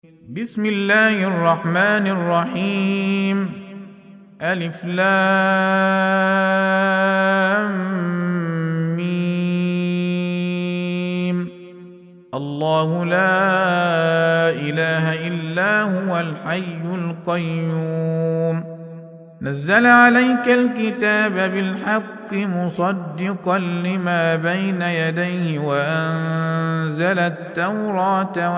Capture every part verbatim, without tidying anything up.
بسم الله الرحمن الرحيم. ألف لام ميم. الله لا إله إلا هو الحي القيوم. نزل عليك الكتاب بالحق مصدقا لما بين يديه وأنزل التوراة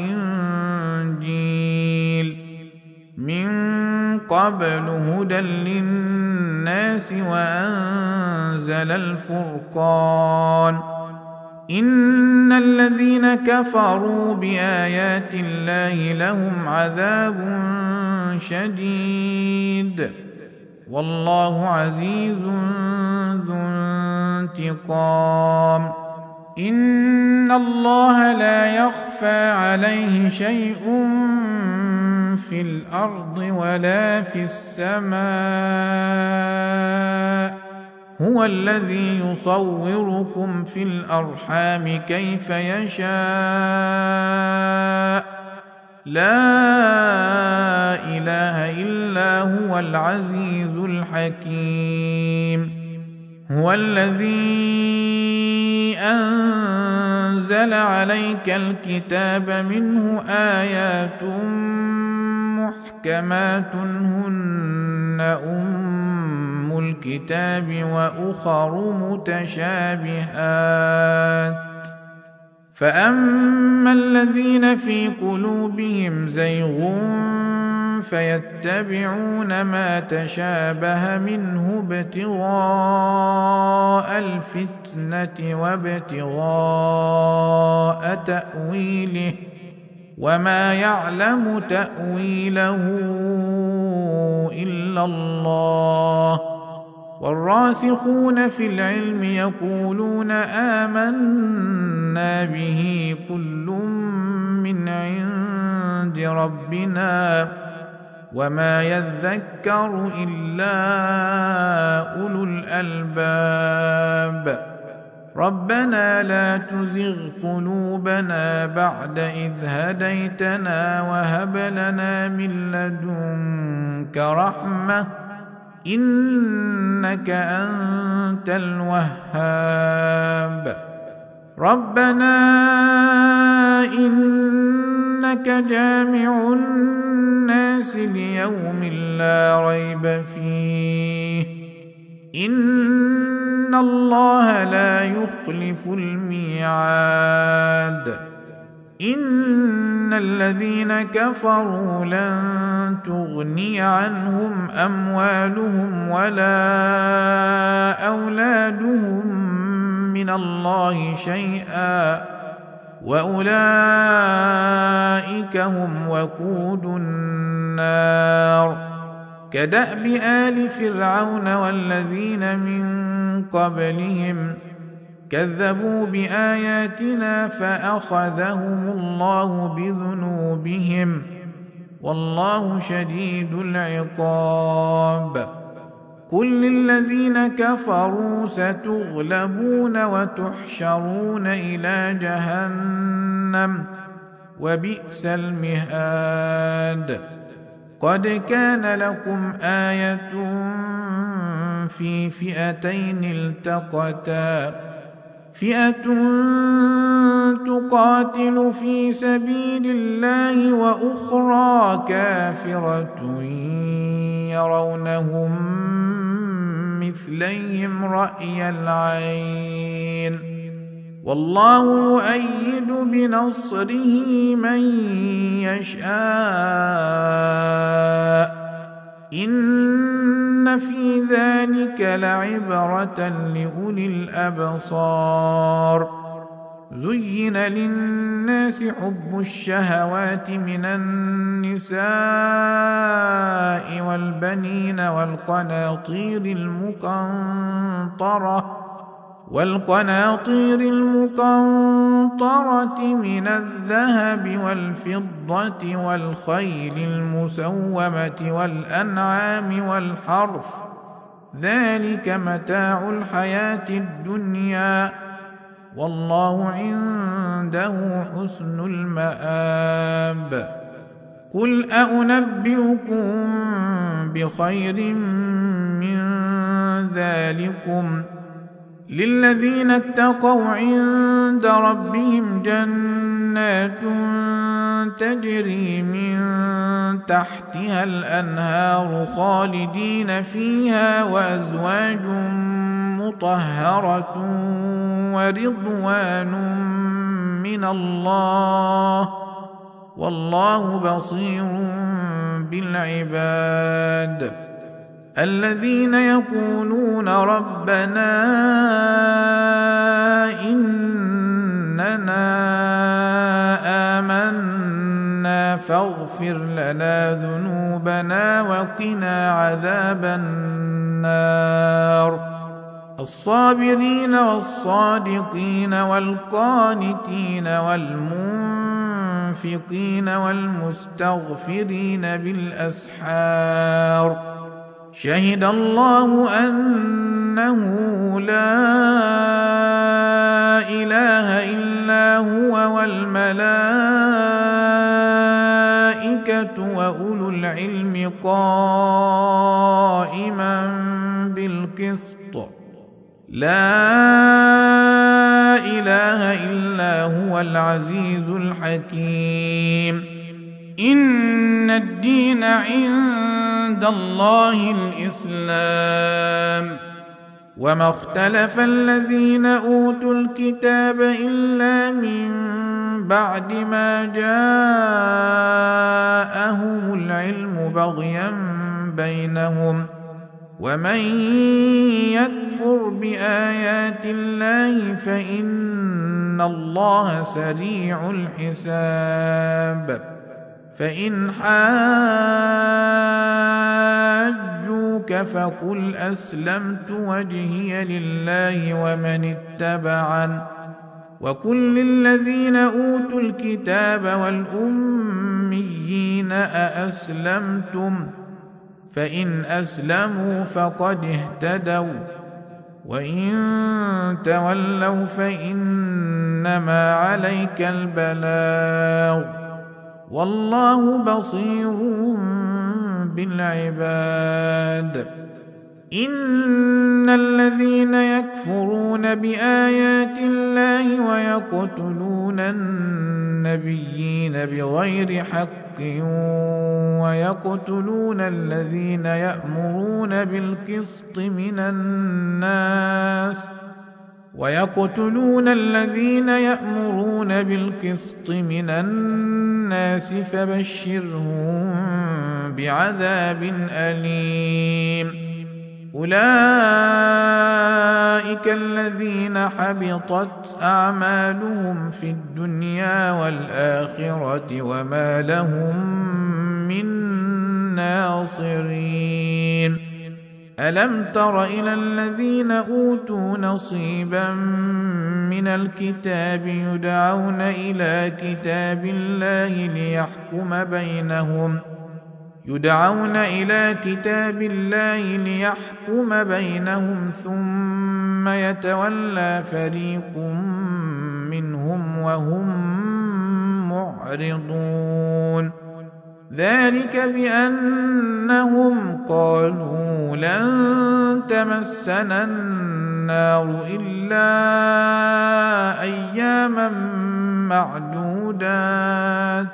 والإنجيل من قبل هدى للناس وأنزل الفرقان. إن الذين كفروا بآيات الله لهم عذاب شديد والله عزيز ذو انتقام. إن الله لا يخفى عليه شيء في الأرض ولا في السماء. هو الذي يصوركم في الأرحام كيف يشاء. لا إله إلا هو العزيز الحكيم. هو الذي أنزل عليك الكتاب منه آيات محكمات هن أم الكتاب وأخر متشابهات. فأما الذين في قلوبهم زيغ فيتبعون ما تشابه منه ابتغاء الفتنة وابتغاء تأويله وما يعلم تأويله إلا الله. والراسخون في العلم يقولون آمنا به كل من عند ربنا وما يذكر إلا أولو الألباب. ربنا لا تزغ قلوبنا بعد إذ هديتنا وهب لنا من لدنك رحمة إنك أنت الوهاب. ربنا إنك جامع الناس ليوم لا ريب فيه إن الله لا يخلف الميعاد. إن الذين كفروا لن تغني عنهم أموالهم ولا أولادهم من الله شيئا وأولئك هم وقود النار. كدأب آل فرعون والذين من قبلهم كذبوا بآياتنا فأخذهم الله بذنوبهم والله شديد العقاب. قل للذين كفروا ستغلبون وتحشرون إلى جهنم وبئس المهاد. قد كان لكم آية في فئتين التقتا فئة تقاتل في سبيل الله وأخرى كافرة يرونهم مثليهم رأي العين والله يؤيد بنصره من يشاء. إن في ذلك لعبرة لأولي الأبصار. زين للناس حب الشهوات من النساء والبنين والقناطير المقنطرة والقناطير المقنطرة من الذهب والفضة والخيل المسومة والأنعام والحرث ذلك متاع الحياة الدنيا والله عنده حسن المآب. قل أنبئكم بخير من ذلكم للذين اتقوا عند ربهم جنات تجري من تحتها الأنهار خالدين فيها وأزواج مطهرة ورضوان من الله والله بصير بالعباد الذين يقولون ربنا إننا آمنا فاغفر لنا ذنوبنا وقنا عذاب النار الصابرين والصادقين والقانتين والمنفقين والمستغفرين بالأسحار شهد الله أنه لا إله إلا هو والملائكة وأولو العلم قائما بالقسط لا إله إلا هو العزيز الحكيم إن الدين عند الله الإسلام وما اختلف الذين أوتوا الكتاب إلا من بعد ما جاءهم العلم بغيا بينهم ومن يكفر بآيات الله فإن الله سريع الحساب فإن حاجوك فقل أسلمت وجهي لله ومن اتبعن وقل للذين أوتوا الكتاب والأميين أأسلمتم فإن أسلموا فقد اهتدوا وإن تولوا فإنما عليك البلاغ والله بصير بالعباد إن الذين يكفرون بآيات الله ويقتلون النبيين بغير حق ويقتلون الذين يأمرون بالقسط من الناس ويقتلون الذين يأمرون بالقسط من الناس فبشرهم بعذاب أليم أولئك الذين حبطت أعمالهم في الدنيا والآخرة وما لهم من ناصرين ألم تر إلى الذين أوتوا نصيبا من الكتاب يدعون إلى كتاب الله ليحكم بينهم يدعون إلى كتاب الله ليحكم بينهم ثم يتولى فريق منهم وهم معرضون ذلك بأنهم قالوا لن تمسنا النار إلا أياما معدودات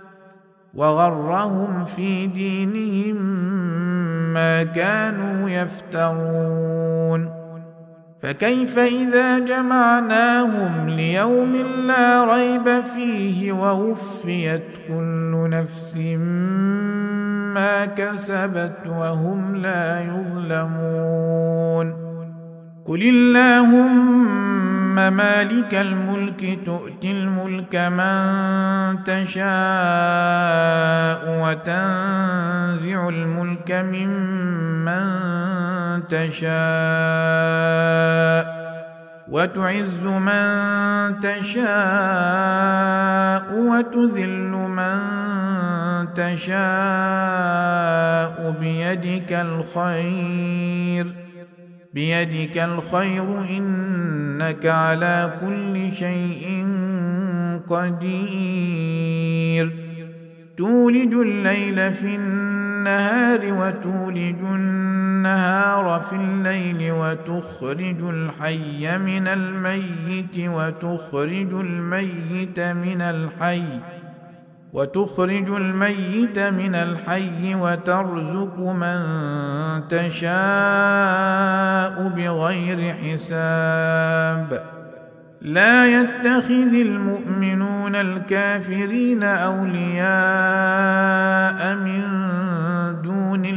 وغرهم في دينهم ما كانوا يفترون فكيف إذا جمعناهم ليوم لا ريب فيه ووفيت كل نفس ما كسبت وهم لا يظلمون قل اللهم مالك الملك تؤتي الملك من تشاء وتنزع الملك ممن تشاء وتعز من تشاء وتذل من تشاء بيدك الخير بيدك الخير إنك على كل شيء قدير تولج الليل في النهار وتولج النهار في الليل وتخرج الحي من الميت وتخرج الميت من الحي وتخرج الميت من الحي وترزق من تشاء بغير حساب. لا يتخذ المؤمنون الكافرين أولياء من دون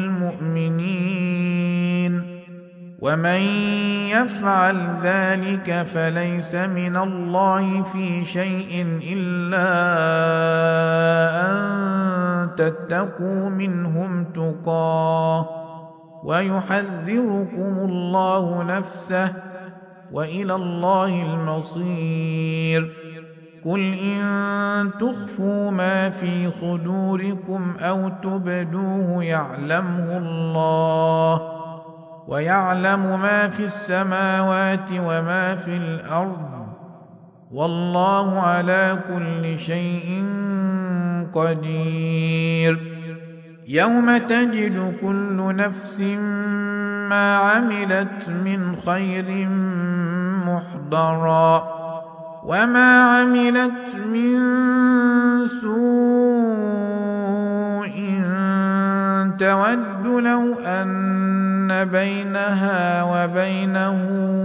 المؤمنين ومن يفعل ذلك فليس من الله في شيء إلا أن تتقوا منهم تقاه ويحذركم الله نفسه وإلى الله المصير. قل إن تخفوا ما في صدوركم أو تبدوه يعلمه الله ويعلم ما في السماوات وما في الأرض والله على كل شيء قدير. يوم تجد كل نفس ما عملت من خير محضرا وما عملت من سوء تود لو أن بينها وبينه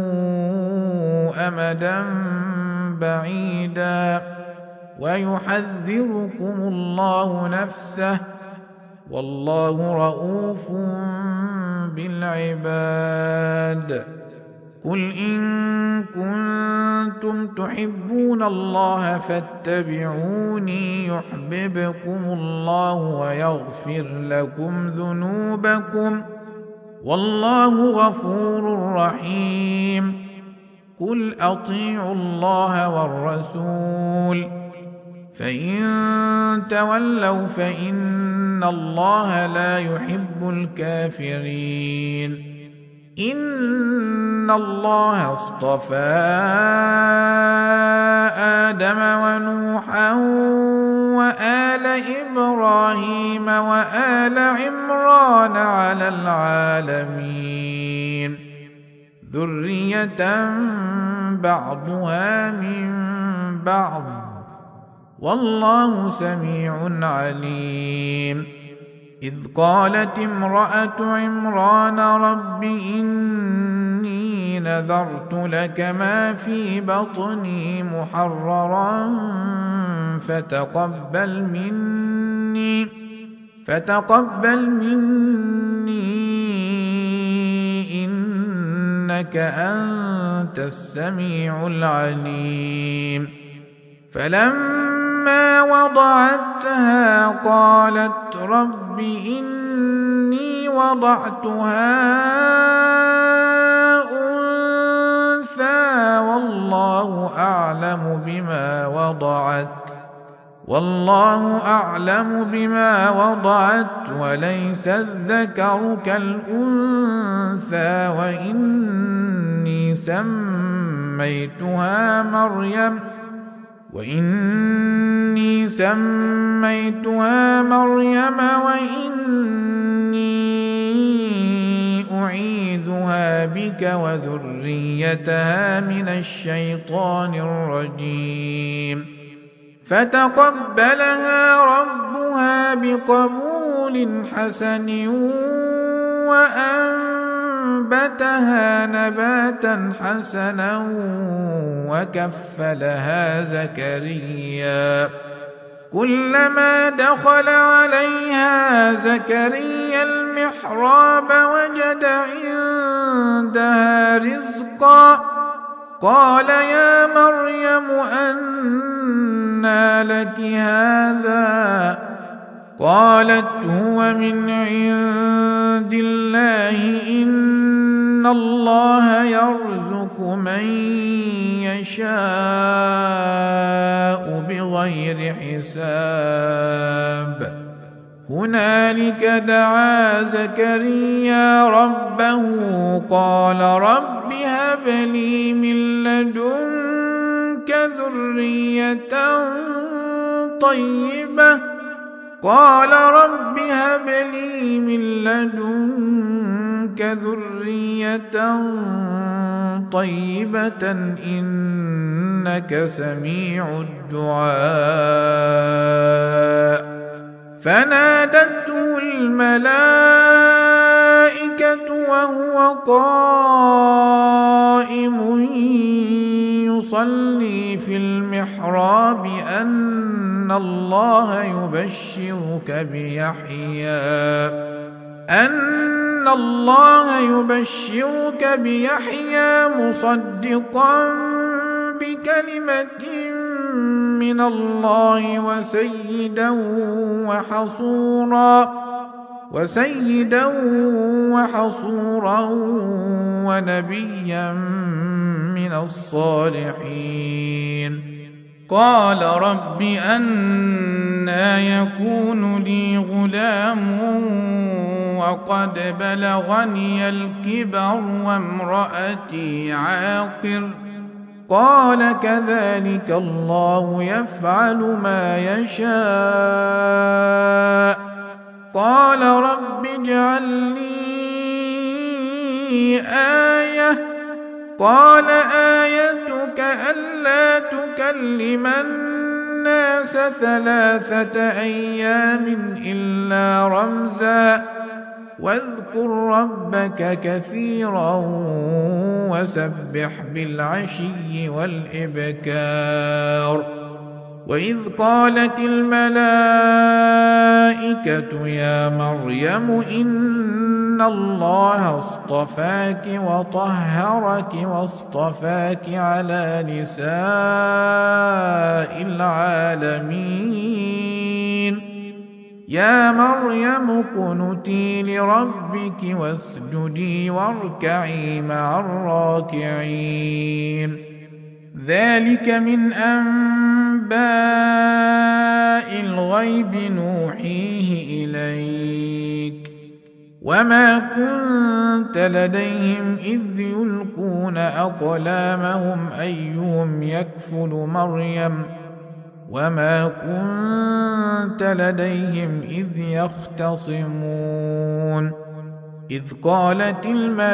أمدا بعيدا ويحذركم الله نفسه والله رؤوف بالعباد. قل إن كنتم تحبون الله فاتبعوني يحببكم الله ويغفر لكم ذنوبكم والله غفور رحيم. قل أطيعوا الله والرسول فإن تولوا فإن الله لا يحب الكافرين. إن الله اصطفى آدم ونوحا وآل إبراهيم وآل عمران على العالمين ذرية بعضها من بعض والله سميع عليم. إذ قالت امرأة عمران رب إني نذرت لك ما في بطني محررا فتقبل مني فتقبل مني إنك أنت السميع العليم. فلما وضعتها قالت رب إني وضعتها أنثى والله أعلم بما وضعت والله أعلم بما وضعت وليس الذكر كالأنثى وإني سميتها مريم وإني سميتها مريم وإني أعيذها بك وذريتها من الشيطان الرجيم. فتقبلها ربها بقبول حسن وأنبتها نباتا حسنا وكفلها زكريا. كلما دخل عليها زكريا المحراب وجد عندها رزقا قال يا مريم أنى لك هذا قالت هو من عند الله إن الله يرزق من يشاء بغير حساب. هنالك دعا زكريا ربه قال رب هب لي من لدنك ذرية طيبة قال رب هب لي من لدنك ذرية طيبة إنك سميع الدعاء فنادته الملائكة وهو قائم يصلي في المحراب أن الله يبشرك بيحيى أن الله يبشرك بيحيى مصدقا بكلمة من الله وسيدا وحصورا وسيدا وحصورا ونبيا من الصالحين قال رب أنى يكون لي غلام وقد بلغني الكبر وامرأتي عاقر قال كذلك الله يفعل ما يشاء قال رب اجعل لي آية قال آيتك ألا تكلم الناس ثلاثة أيام إلا رمزا واذكر ربك كثيرا وسبح بالعشي والإبكار وإذ قالت الملائكة يا مريم إن الله اصطفاك وطهرك واصطفاك على نساء العالمين يا مريم اقنتي لربك واسجدي واركعي مع الراكعين ذلك من أنباء الغيب نوحيه إليك وما كنت لديهم إذ يلقون أقلامهم أيهم يكفل مريم وما كنت لديهم إذ يختصمون إذ قالت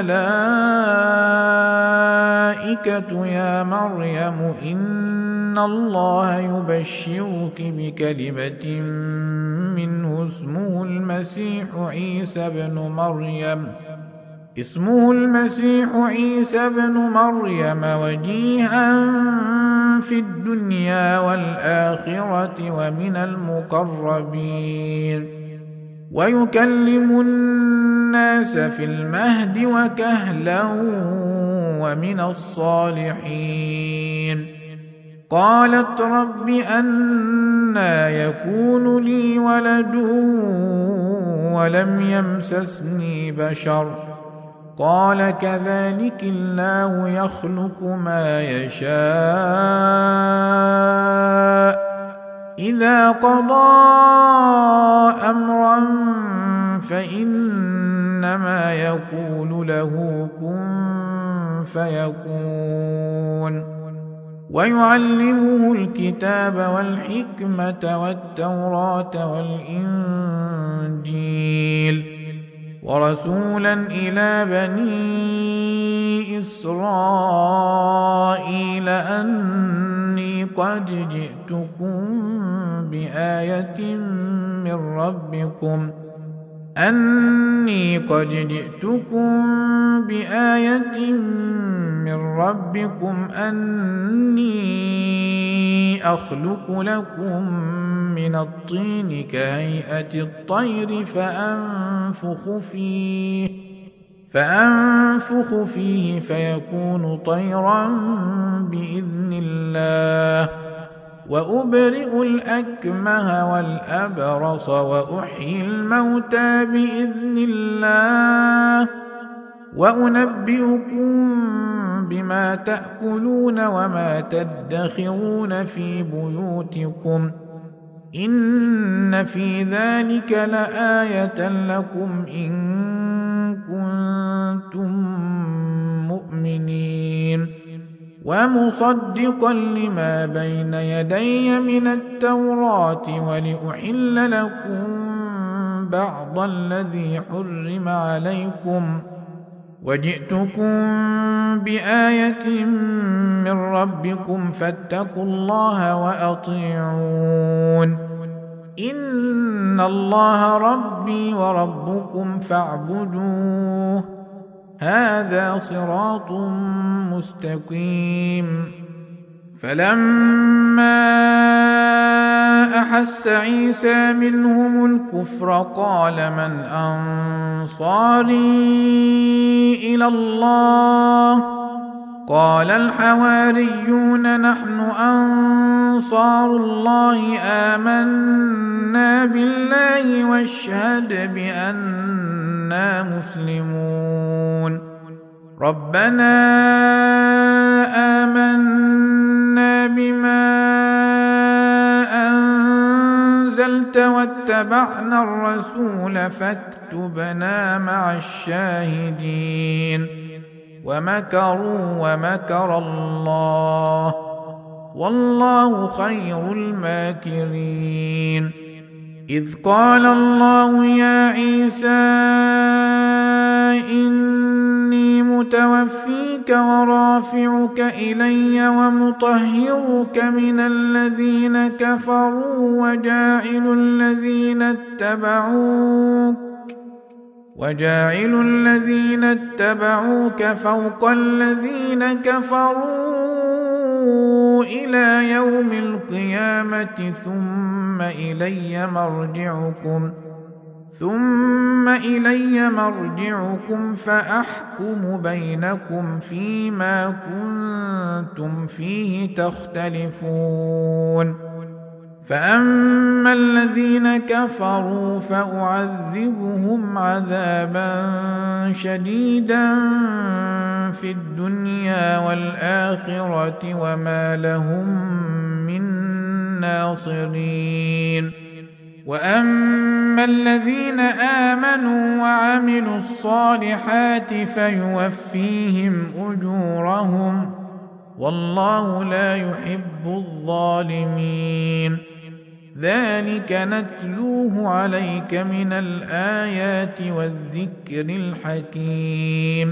الملائكة يا مريم إن الله يبشرك بكلمة منه اسمه المسيح عيسى بن مريم اسمه المسيح عيسى بن مريم وجيها في الدنيا والآخرة ومن المقربين ويكلم الناس في المهد وكهلا ومن الصالحين قالت رب أنى يكون لي ولد ولم يمسسني بشر قال كذلك الله يخلق ما يشاء إذا قضى أمرا فإنما يقول له كن فيكون ويعلمه الكتاب والحكمة والتوراة والإنجيل ورسولا إلى بني إسرائيل أني قد جئتكم بآية من ربكم أني قد جئتكم بآية من ربكم أني أخلق لكم من الطين كهيئة الطير فأنفخ فيه فأنفخ فيه فيكون طيرا بإذن الله وأبرئ الأكمه والأبرص وأحيي الموتى بإذن الله وأنبئكم بما تأكلون وما تدخرون في بيوتكم إن في ذلك لآية لكم إن كنتم مؤمنين ومصدقا لما بين يدي من التوراة ولأحل لكم بعض الذي حرم عليكم وجئتكم بآية من ربكم فاتقوا الله وأطيعون إن الله ربي وربكم فاعبدوه هذا صراط مستقيم. فلما أحس عيسى منهم الكفر قال من أنصاري إلى الله قال الحواريون نحن أنصار الله آمنا بالله واشهد بأننا مسلمون ربنا آمنا بما أنزلت واتبعنا الرسول فاكتبنا مع الشاهدين ومكروا ومكر الله والله خير الماكرين. إذ قال الله يا عيسى إني متوفيك ورافعك إلي ومطهرك من الذين كفروا وجاعل الذين اتبعوك وجاعل الذين اتبعوك فوق الذين كفروا إلى يوم القيامة ثم إلي مرجعكم ثم إلي مرجعكم فأحكم بينكم فيما كنتم فيه تختلفون. فأما الذين كفروا فأعذبهم عذابا شديدا في الدنيا والآخرة وما لهم من ناصرين. وأما الذين آمنوا وعملوا الصالحات فيوفيهم أجورهم والله لا يحب الظالمين. ذلك نتلوه عليك من الآيات والذكر الحكيم.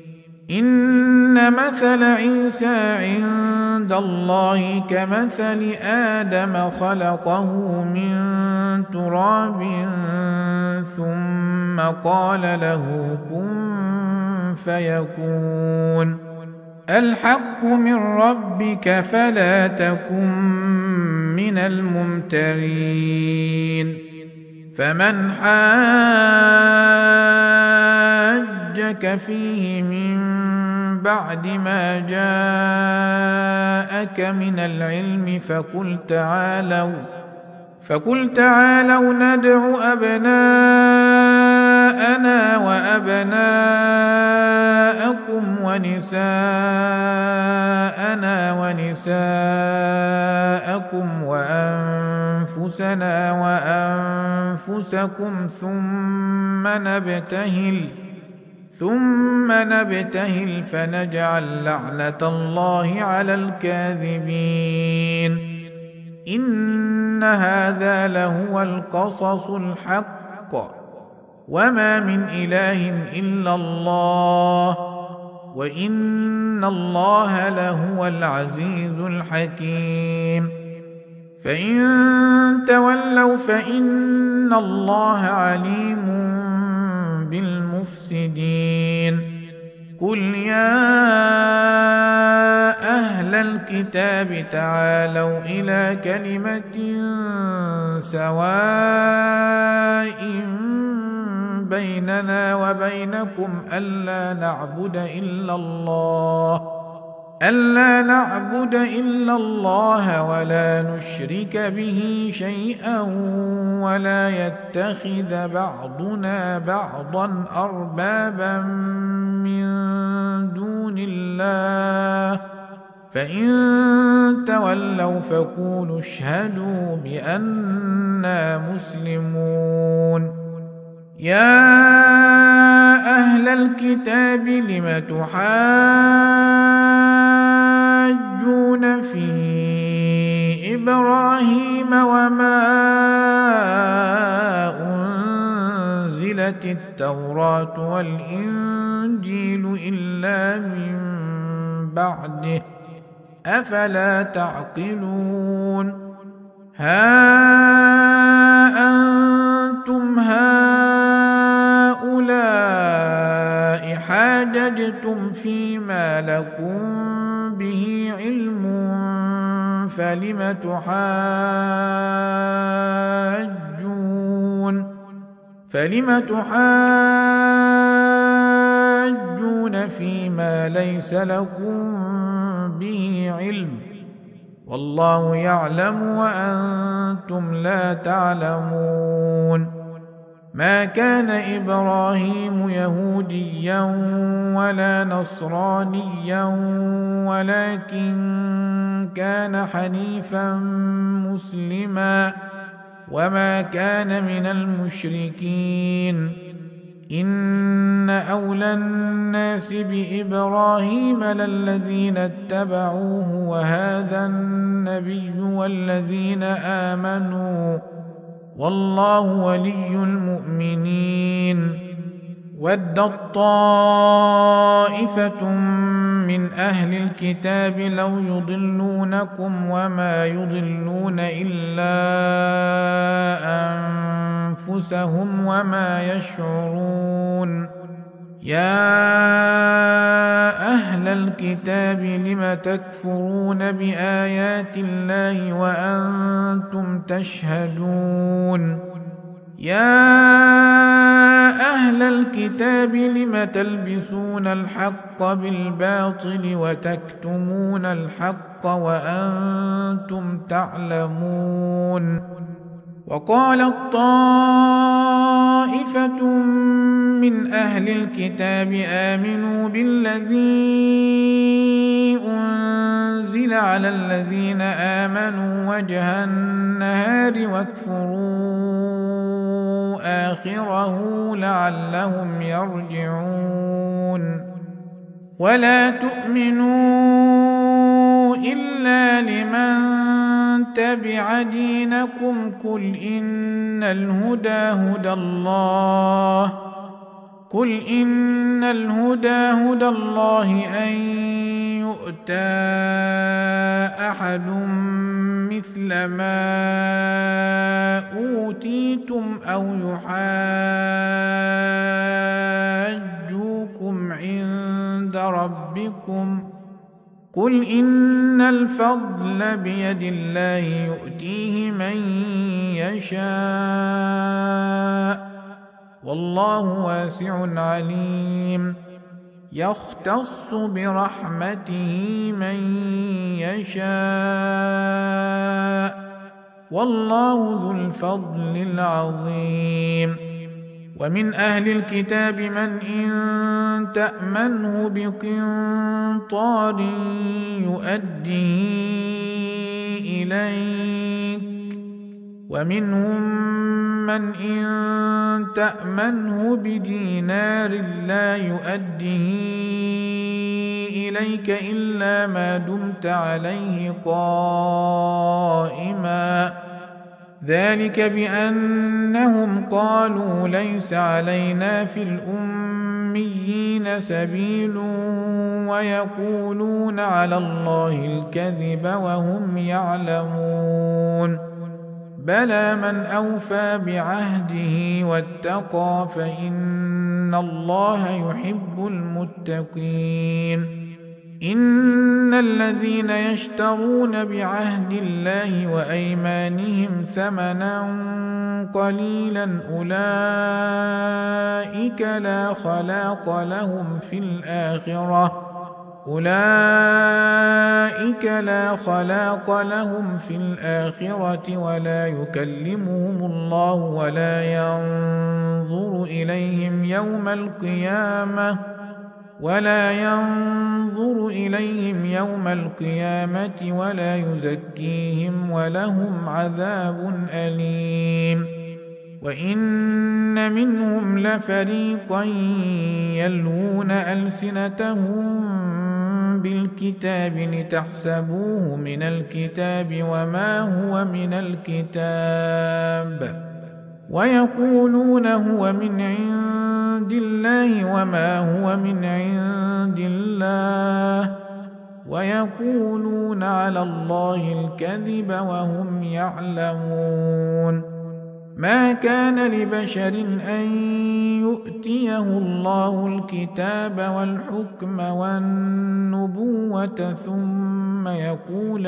إن مثل عيسى عند الله كمثل آدم خلقه من تراب ثم قال له كن فيكون الحق من ربك فلا تكن من الممترين. فمن حاجك فيه من بعد ما جاءك من العلم فقل تعالوا فقل تعالوا ندع أبناءنا وأبناءكم ونساءنا ونساءكم وأنفسنا وأنفسكم ثم نبتهل ثم نبتهل فنجعل لعنة الله على الكاذبين. إن هذا لهو القصص الحق وما من إله إلا الله وإن الله لهو العزيز الحكيم. فإن تولوا فإن الله عليم بالمفسدين. قل يا أهل الكتاب تعالوا إلى كلمة سواء بيننا وبينكم ألا نعبد إلا الله ألا نعبد إلا الله ولا نشرك به شيئا ولا يتخذ بعضنا بعضا أربابا من دون الله فإن تولوا فقولوا اشهدوا بأننا مسلمون. يا أهل الكتاب لم تحاجون أنزلت التوراة والإنجيل إلا من بعده أفلا تعقلون ها أنتم هؤلاء حاججتم فيما لكم به علم فلم تحاجون فلم تحاجون فيما ليس لكم به علم والله يعلم وأنتم لا تعلمون ما كان إبراهيم يهوديا ولا نصرانيا ولكن كان حنيفا مسلما وما كان من المشركين إن أولى الناس بإبراهيم للذين اتبعوه وهذا النبي والذين آمنوا والله ولي المؤمنين ودت طائفة من أهل الكتاب لو يضلونكم وما يضلون إلا أنفسهم وما يشعرون يا أهل الكتاب لم تكفرون بآيات الله وأنتم تشهدون يا أهل الكتاب لم تلبسون الحق بالباطل وتكتمون الحق وأنتم تعلمون وقالت طائفة من أهل الكتاب آمنوا بالذي أنزل على الذين آمنوا وجه النهار واكفروا آخره لعلهم يرجعون ولا تؤمنوا إلا لمن تبع دينكم قل إن الهدى هدى الله قل إن الهدى هدى الله أن يؤتى أحد مثل ما أوتيتم أو يحاجوكم عند ربكم قل إن الفضل بيد الله يؤتيه من يشاء والله واسع عليم يختص برحمته من يشاء والله ذو الفضل العظيم ومن أهل الكتاب من إن تأمنه بقنطار يؤديه إليك ومنهم من إن تأمنه بدينار لا يؤديه إليك إلا ما دمت عليه قائما ذلك بأنهم قالوا ليس علينا في الأميين سبيل ويقولون على الله الكذب وهم يعلمون بلى من أوفى بعهده واتقى فإن الله يحب المتقين إن الذين يشترون بعهد الله وأيمانهم ثمنا قليلا أولئك لا خلاق لهم في الآخرة أولئك لا خلاق لهم في الآخرة ولا يكلمهم الله ولا ينظر إليهم يوم القيامة ولا ينظر إليهم يوم القيامة ولا يزكيهم ولهم عذاب أليم وإن منهم لفريقا يلوون ألسنتهم بالكتاب لتحسبوه من الكتاب وما هو من الكتاب ويقولون هو من عند الله وما هو من عند الله ويقولون على الله الكذب وهم يعلمون. ما كان لبشر أن يؤتيه الله الكتاب والحكم والنبوة ثم يقول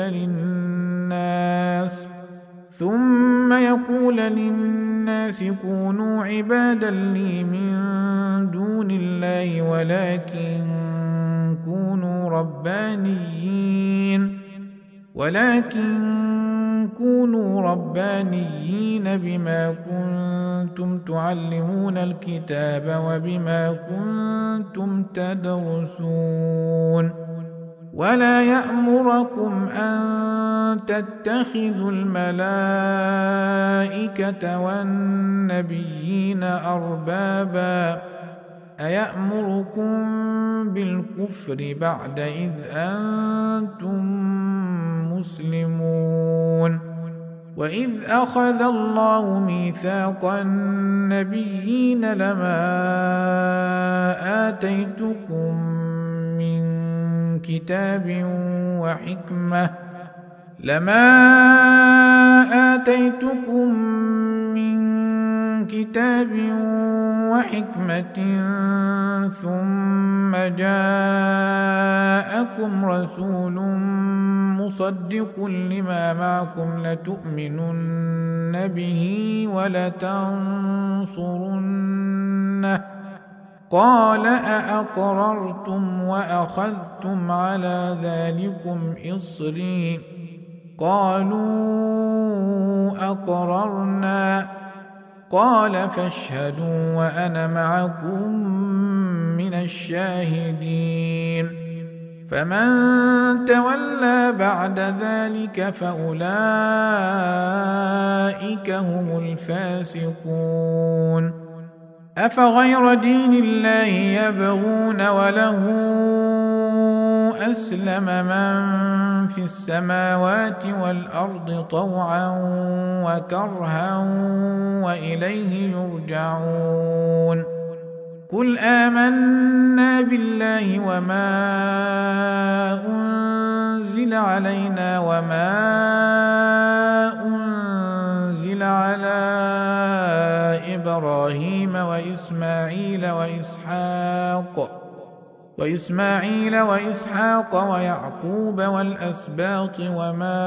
للناس ثم يقول للناس كونوا عبادا لي من دون الله ولكن كونوا ربانيين ولكن كونوا ربانيين بما كنتم تعلمون الكتاب وبما كنتم تدرسون. ولا يأمركم أن تتخذوا الملائكة والنبيين أربابا أيأمركم بالكفر بعد إذ أنتم مسلمون. وإذ أخذ الله ميثاق النبيين لما آتيتكم من كتاب وحكمة لما آتيتكم من كتاب وحكمة ثم جاءكم رسول مصدق لما معكم لتؤمنن به ولتنصرنه قال أأقررتم وأخذتم على ذلكم إصري قالوا أقررنا قال فاشهدوا وأنا معكم من الشاهدين. فمن تولى بعد ذلك فأولئك هم الفاسقون. أفغير دين الله يبغون وله أسلم من في السماوات والأرض طوعا وكرها وإليه يرجعون. قل آمنا بالله وما أنزل علينا وما أنزل على إبراهيم وإسماعيل وإسحاق وإسماعيل وإسحاق ويعقوب والأسباط وما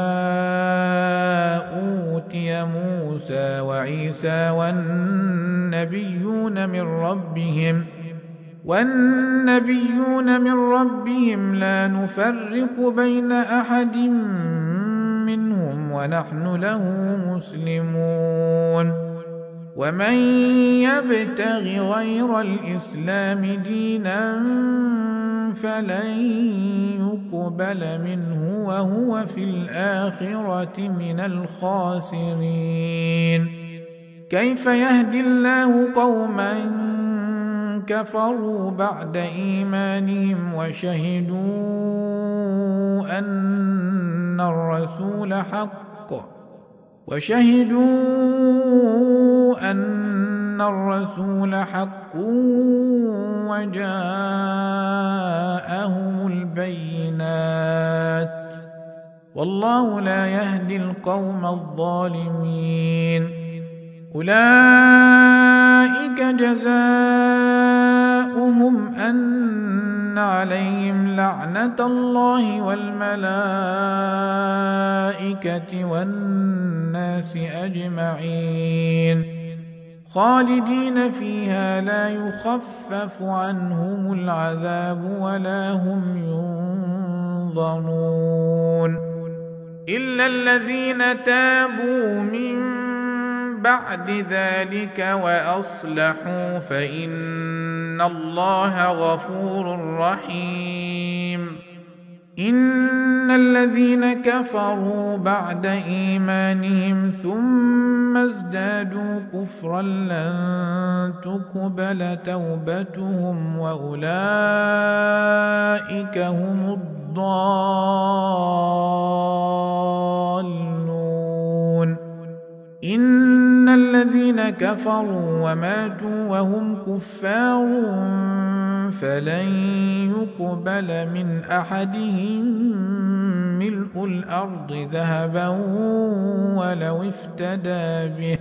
أوتي موسى وعيسى والنبيون من ربهم والنبيون من ربهم لا نفرق بين أحد منهم ونحن له مسلمون. ومن يبتغ غير الإسلام دينا فلن يقبل منه وهو في الآخرة من الخاسرين. كيف يهدي الله قوما كفروا بعد إيمانهم وشهدوا أن الرسول حق وشهدوا أن الرسول حق وجاءهم البينات والله لا يهدي القوم الظالمين. أولئك جزاؤهم أن عليهم لعنة الله والملائكة والناس أجمعين خالدين فيها لا يخفف عنهم العذاب ولا هم ينظرون إلا الذين تابوا من بعد ذلك وأصلحوا فإن الله غفور رحيم. إن الذين كفروا بعد إيمانهم ثم ازدادوا كفرا لن تقبل توبتهم وأولئك هم الضالون. إن الذين كفروا وماتوا وهم كفار فلن يقبل من أحدهم ملء الأرض ذهبا ولو افتدى به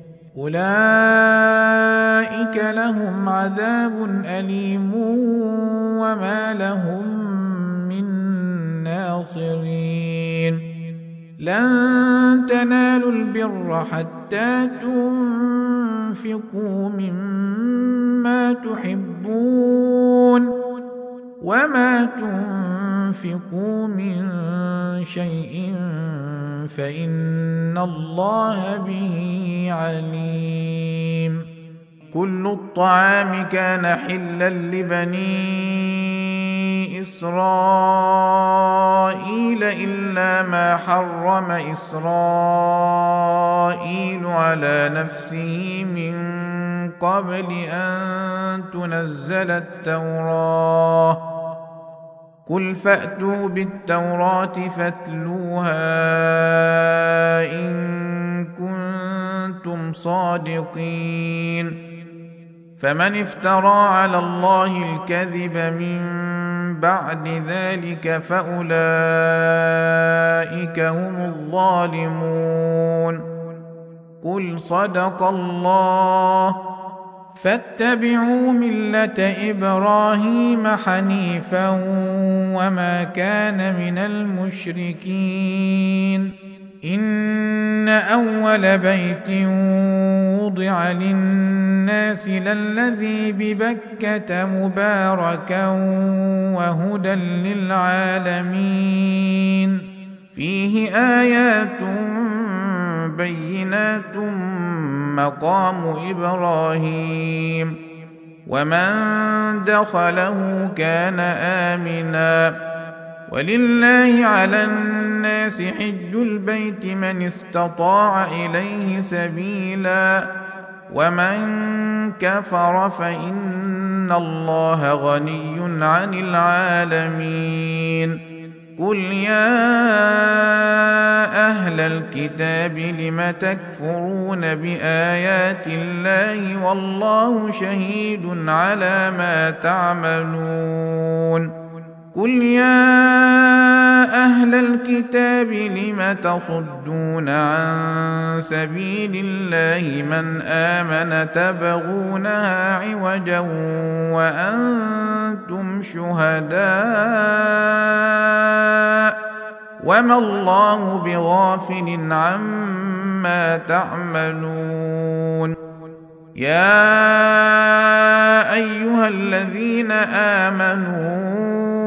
أولئك لهم عذاب أليم وما لهم من ناصرين لن تنالوا البر حتى تنفقوا مما تحبون وما تنفقوا من شيء فإن الله به عليم كل الطعام كان حلا لبني إسرائيل إلا ما حرم إسرائيل على نفسه من قبل أن تنزل التوراة قل فأتوا بالتوراة فاتلوها إن كنتم صادقين فمن افترى على الله الكذب من بعد ذلك فأولئك هم الظالمون قل صدق الله فاتبعوا ملة إبراهيم حنيفا وما كان من المشركين إن أول بيت وضع للناس للذي ببكة مباركا وهدى للعالمين فيه آيات بينات مقام إبراهيم ومن دخله كان آمنا ولله على الناس حج البيت من استطاع إليه سبيلا ومن كفر فإن الله غني عن العالمين قل يا أهل الكتاب لم تكفرون بآيات الله والله شهيد على ما تعملون قل يا أهل الكتاب لم تصدون عن سبيل الله من آمن تبغونها عوجا وأنتم شهداء وما الله بغافل عما تعملون يا أيها الذين آمنوا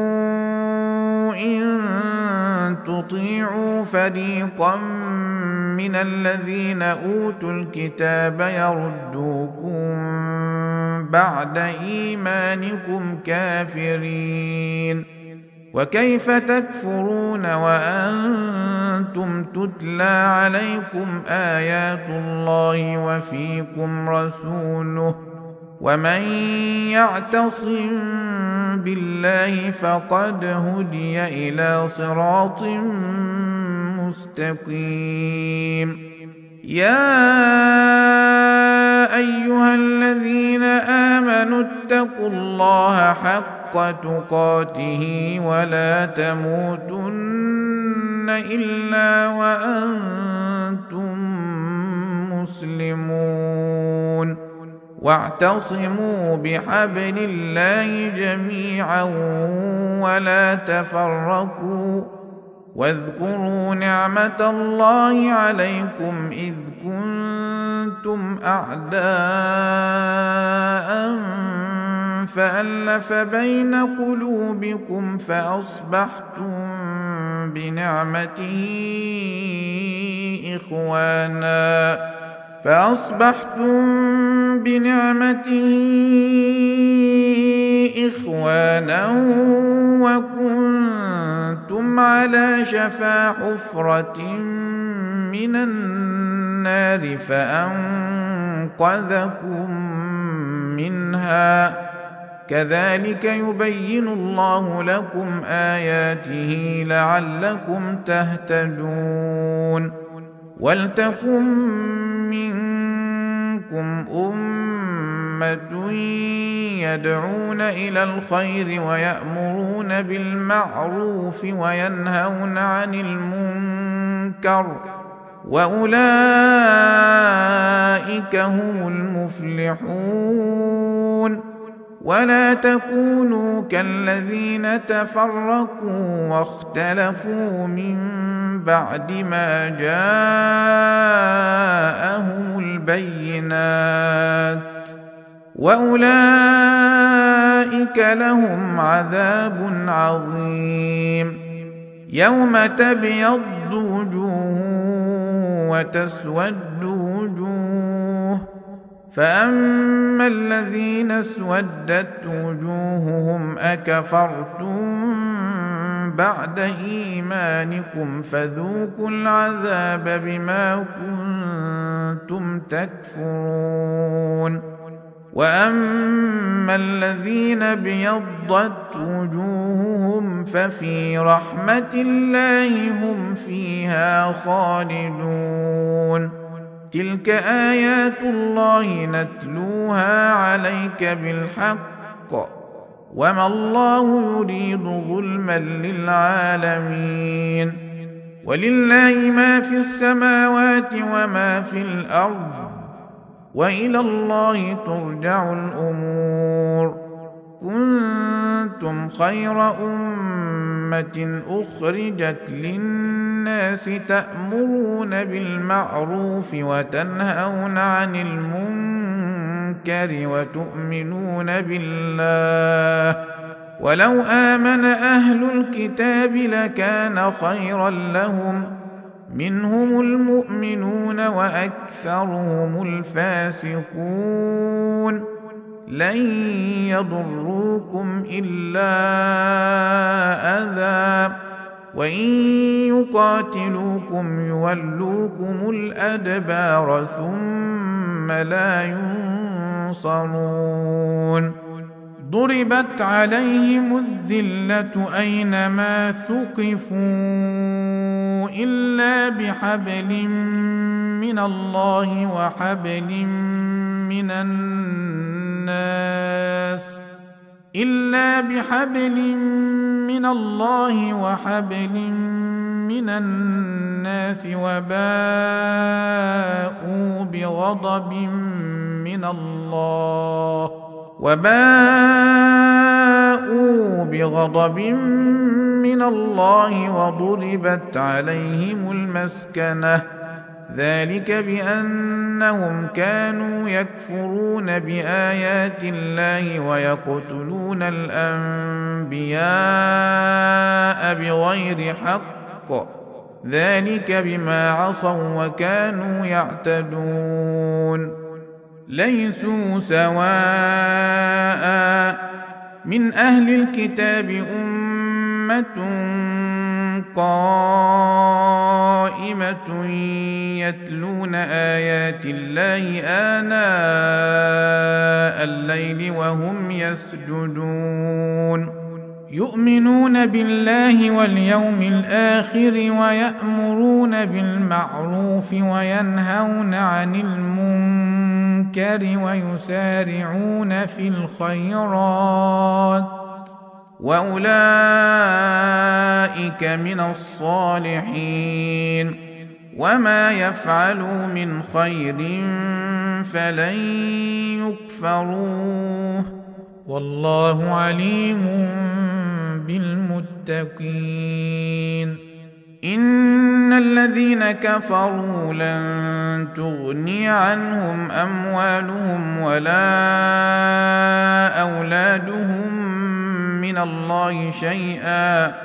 إن تطيعوا فريقا من الذين أوتوا الكتاب يردوكم بعد إيمانكم كافرين وكيف تكفرون وأنتم تتلى عليكم آيات الله وفيكم رسوله ومن يعتصم بالله فقد هدي إلى صراط مستقيم يا أيها الذين آمنوا اتقوا الله حق تقاته ولا تموتن إلا وأنتم مسلمون واعتصموا بحبل الله جميعا ولا تفرقوا واذكروا نعمة الله عليكم إذ كنتم أعداء فألف بين قلوبكم فأصبحتم بنعمته إخوانا فأصبحتم بنعمته إخوانا وكنتم على شفا حفرة من النار فأنقذكم منها كذلك يبين الله لكم آياته لعلكم تهتدون ولتكن منكم أمة يدعون إلى الخير ويأمرون بالمعروف وينهون عن المنكر وأولئك هم المفلحون. ولا تكونوا كالذين تفرقوا واختلفوا من بعد ما جاءهم البينات وأولئك لهم عذاب عظيم. يوم تبيض وجوه وتسود وجوه، فأما الذين اسودت وجوههم أكفرتم بعد إيمانكم فذوقوا العذاب بما كنتم تكفرون. وأما الذين ابيضت وجوههم ففي رحمة الله هم فيها خالدون. تلك آيات الله نتلوها عليك بالحق وما الله يريد ظلما للعالمين. ولله ما في السماوات وما في الأرض وإلى الله ترجع الأمور. كنتم خير أمة أخرجت للناس تأمرون بالمعروف وتنهون عن المنكر وتؤمنون بالله. ولو آمن أهل الكتاب لكان خيرا لهم، منهم المؤمنون وأكثرهم الفاسقون. لن يضروكم إلا أذى، وإن يقاتلوكم يولوكم الأدبار ثم لا ينصرون. ضربت عليهم الذلة أينما ثقفوا إلا بحبل من الله وحبل من الناس إلا بحبل من الله وحبل من الناس وباءوا بغضب من الله وباءوا بغضب من الله وضربت عليهم المسكنة. ذلك بأنهم كانوا يكفرون بآيات الله ويقتلون الأنبياء بغير حق. ذلك بما عصوا وكانوا يعتدون. ليسوا سواء من أهل الكتاب أمة قائمة يتلون آيات الله آناء الليل وهم يسجدون يؤمنون بالله واليوم الآخر ويأمرون بالمعروف وينهون عن المنكر ويسارعون في الخيرات وأولئك من الصالحين. وما يفعلوا من خير فلن يكفروه والله عليم بالمتقين. إن الذين كفروا لن تغني عنهم أموالهم ولا أولادهم من الله شيئا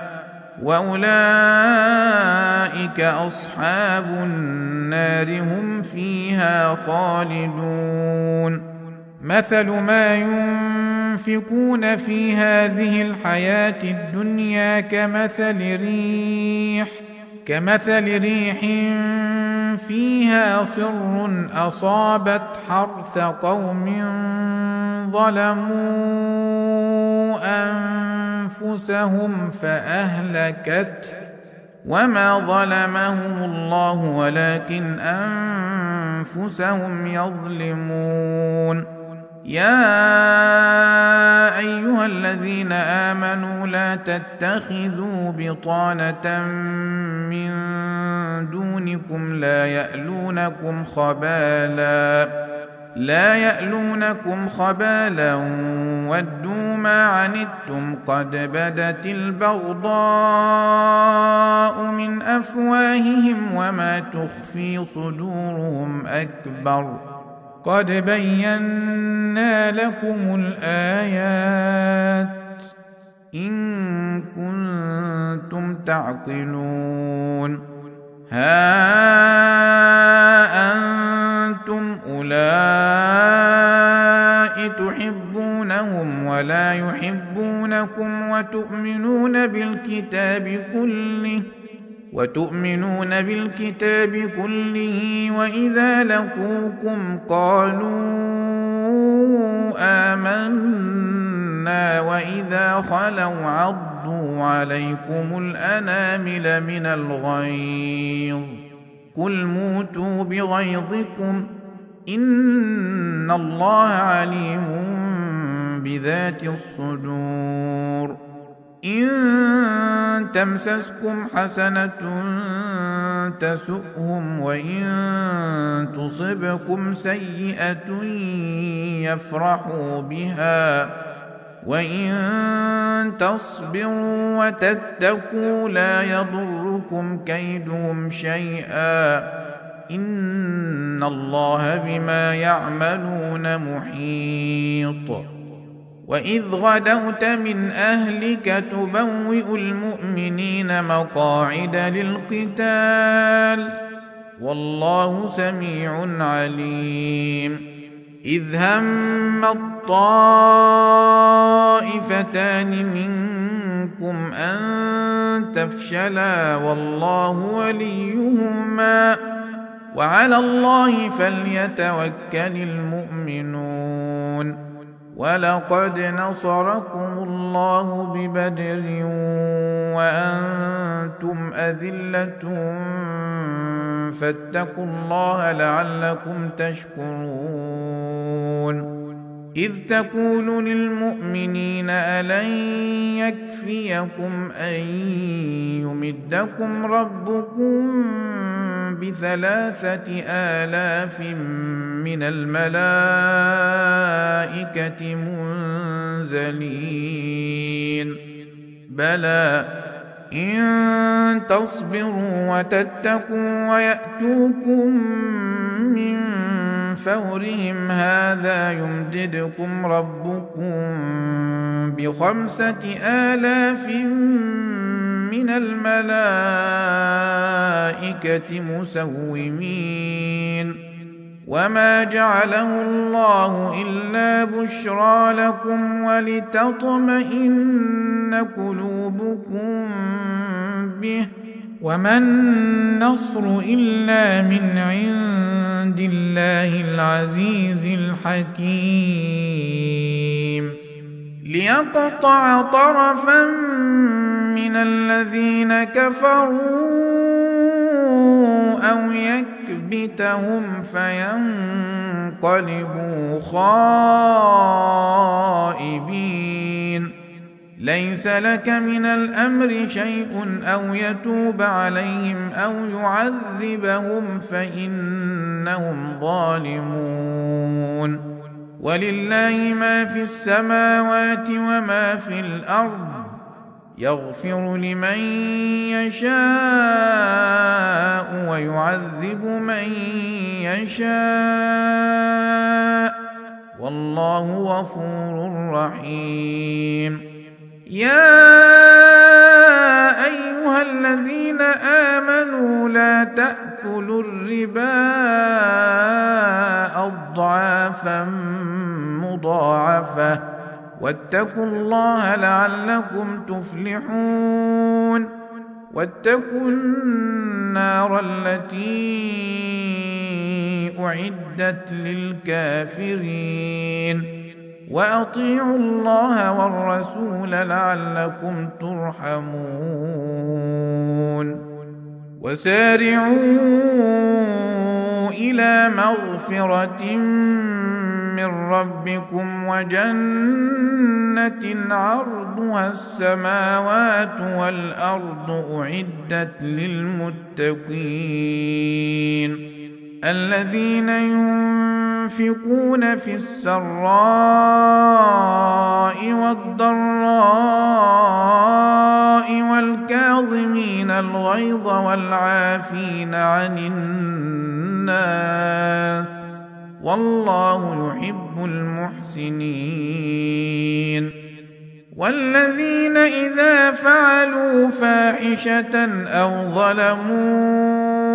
وأولئك أصحاب النار هم فيها خالدون. مثل ما ينفقون في هذه الحياة الدنيا كمثل ريح كمثل ريح فيها صر أصابت حرث قوم ظلموا أنفسهم فأهلكته وما ظلمهم الله ولكن أنفسهم يظلمون. يا أيها الذين آمنوا لا تتخذوا بطانة من دونكم لا يألونكم خبالا لا يألونكم خبالا ودوا ما عنتم قد بدت البغضاء من أفواههم وما تخفي صدورهم أكبر قد بينا لكم الآيات إن كنتم تعقلون. ها أنتم أولئك تحبونهم ولا يحبونكم وتؤمنون بالكتاب كله وتؤمنون بالكتاب كله وإذا لقوكم قالوا آمنا وإذا خلوا عضوا عليكم الأنامل من الغيظ قل موتوا بغيظكم إن الله عليم بذات الصدور. إن تمسسكم حسنة تسؤهم وإن تصبكم سيئة يفرحوا بها وإن تصبروا وتتقوا لا يضركم كيدهم شيئا إن الله بما يعملون محيط. وإذ غدوت من أهلك تبوئ المؤمنين مقاعد للقتال والله سميع عليم. إذ هم الطائفتان منكم أن تفشلا والله وليهما وعلى الله فليتوكل المؤمنون. ولقد نصركم الله ببدر وأنتم أذلة فاتقوا الله لعلكم تشكرون. إذ تقول للمؤمنين ألن يكفيكم أن يمدكم ربكم بثلاثة آلاف من الملائكة منزلين بلى إن تصبروا وتتقوا ويأتوكم من فورهم هذا يمددكم ربكم بخمسة آلاف من الملائكة مسومين. وما جعله الله إلا بشرى لكم ولتطمئن قلوبكم به وما النصر إلا من عند الله العزيز الحكيم. ليقطع طرفا من الذين كفروا أو يكبتهم فينقلبوا خائبين. ليس لك من الأمر شيء أو يتوب عليهم أو يعذبهم فإنهم ظالمون. ولله ما في السماوات وما في الأرض يغفر لمن يشاء ويعذب من يشاء والله غفور رحيم. يا أيها الذين آمنوا لا تأكلوا الربا أضعافا مضاعفة واتقوا الله لعلكم تفلحون. واتقوا النار التي أعدت للكافرين وأطيعوا الله والرسول لعلكم ترحمون. وسارعوا إلى مغفرة من ربكم وجنة عرضها السماوات والأرض أعدت للمتقين الذين ينفقون في السراء والضراء والكاظمين الغيظ والعافين عن الناس والله يحب المحسنين والذين إذا فعلوا فاحشة أو ظلموا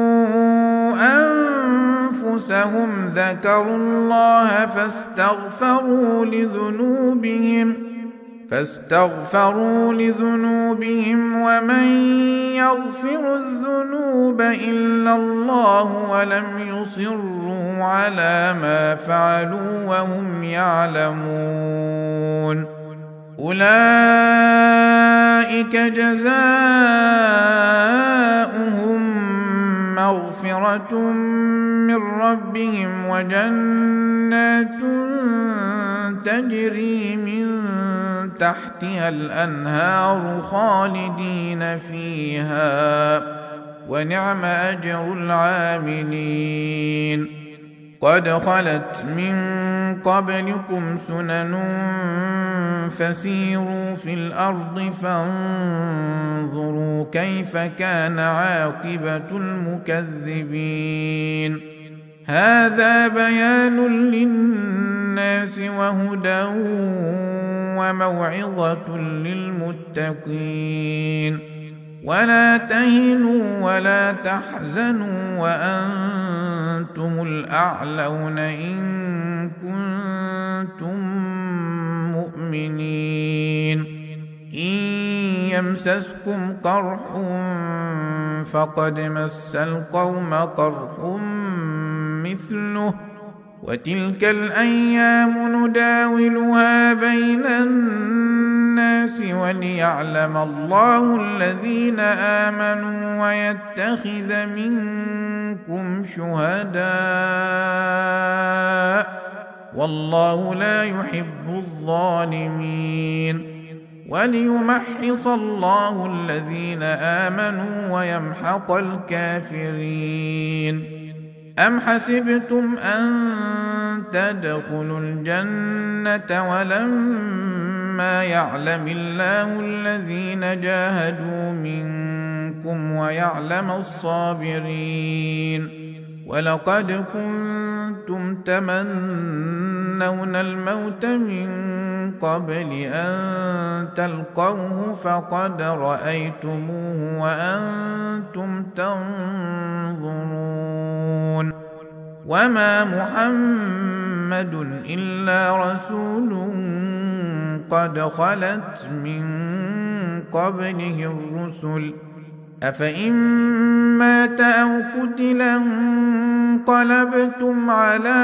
أنفسهم ذكروا الله فاستغفروا لذنوبهم فاستغفروا لذنوبهم ومن يغفر الذنوب إلا الله ولم يصروا على ما فعلوا وهم يعلمون أولئك جزاؤهم مغفرة من ربهم وجنات تجري من تحتها الأنهار خالدين فيها ونعم أجر العاملين قد خلت من قبلكم سنن فسيروا في الأرض فانظروا كيف كان عاقبة المكذبين هذا بيان للناس وهدى وموعظة للمتقين ولا تهنوا ولا تحزنوا وأنتم الأعلون إن كنتم مؤمنين إن يمسسكم قرح فقد مس القوم قرح مثله وتلك الأيام نداولها بين الناس وليعلم الله الذين آمنوا ويتخذ منكم شهداء والله لا يحب الظالمين وليمحص الله الذين آمنوا ويمحق الكافرين أم حسبتم أن تدخلوا الجنة ولما يعلم الله الذين جاهدوا منكم ويعلم الصابرين ولقد كنتم تمنون الموت من قبل أن تلقوه فقد رأيتموه وأنتم تنظرون وما محمد إلا رسول قد خلت من قبله الرسل أفإن مات أو قتلا انقلبتم على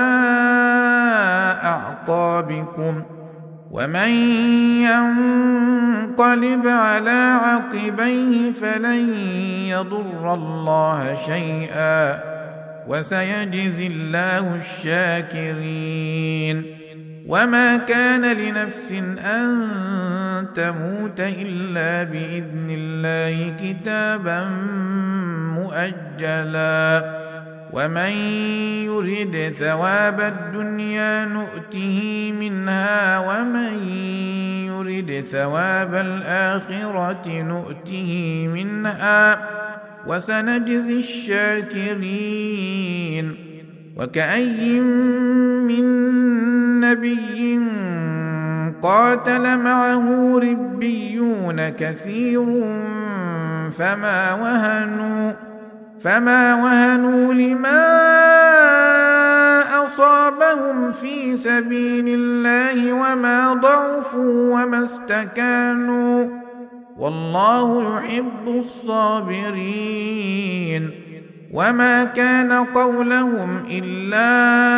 أعقابكم ومن ينقلب على عقبيه فلن يضر الله شيئا وسيجزي الله الشاكرين وما كان لنفس أن تموت إلا بإذن الله كتابا مؤجلا ومن يرد ثواب الدنيا نؤته منها ومن يرد ثواب الآخرة نؤته منها وسنجزي الشاكرين وكأي من نبي قاتل معه ربيون كثير فما وهنوا فما وهنوا لما أصابهم في سبيل الله وما ضعفوا وما استكانوا والله يحب الصابرين وما كان قولهم إلا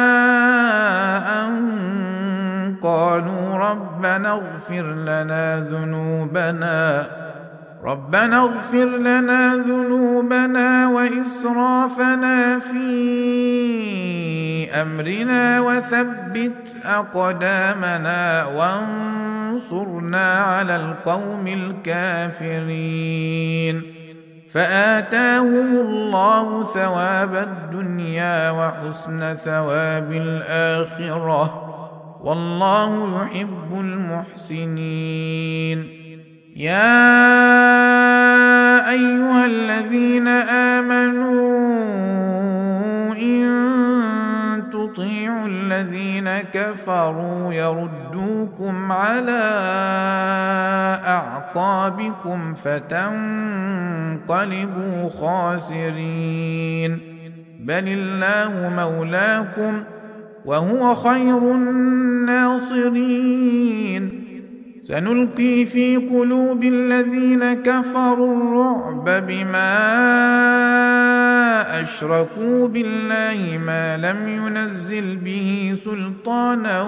أن قالوا ربنا اغفر لنا ذنوبنا ربنا اغفر لنا ذنوبنا وإسرافنا في أمرنا وثبت أقدامنا وانصرنا على القوم الكافرين. فآتاهم الله ثواب الدنيا وحسن ثواب الآخرة، والله يحب المحسنين. يا أيها الذين آمنوا إن تطيعوا الذين كفروا يردوكم على أعقابكم فتنقلبوا خاسرين، بل الله مولاكم وهو خير الناصرين. سنلقي في قلوب الذين كفروا الرعب بما أشركوا بالله ما لم ينزل به سلطانا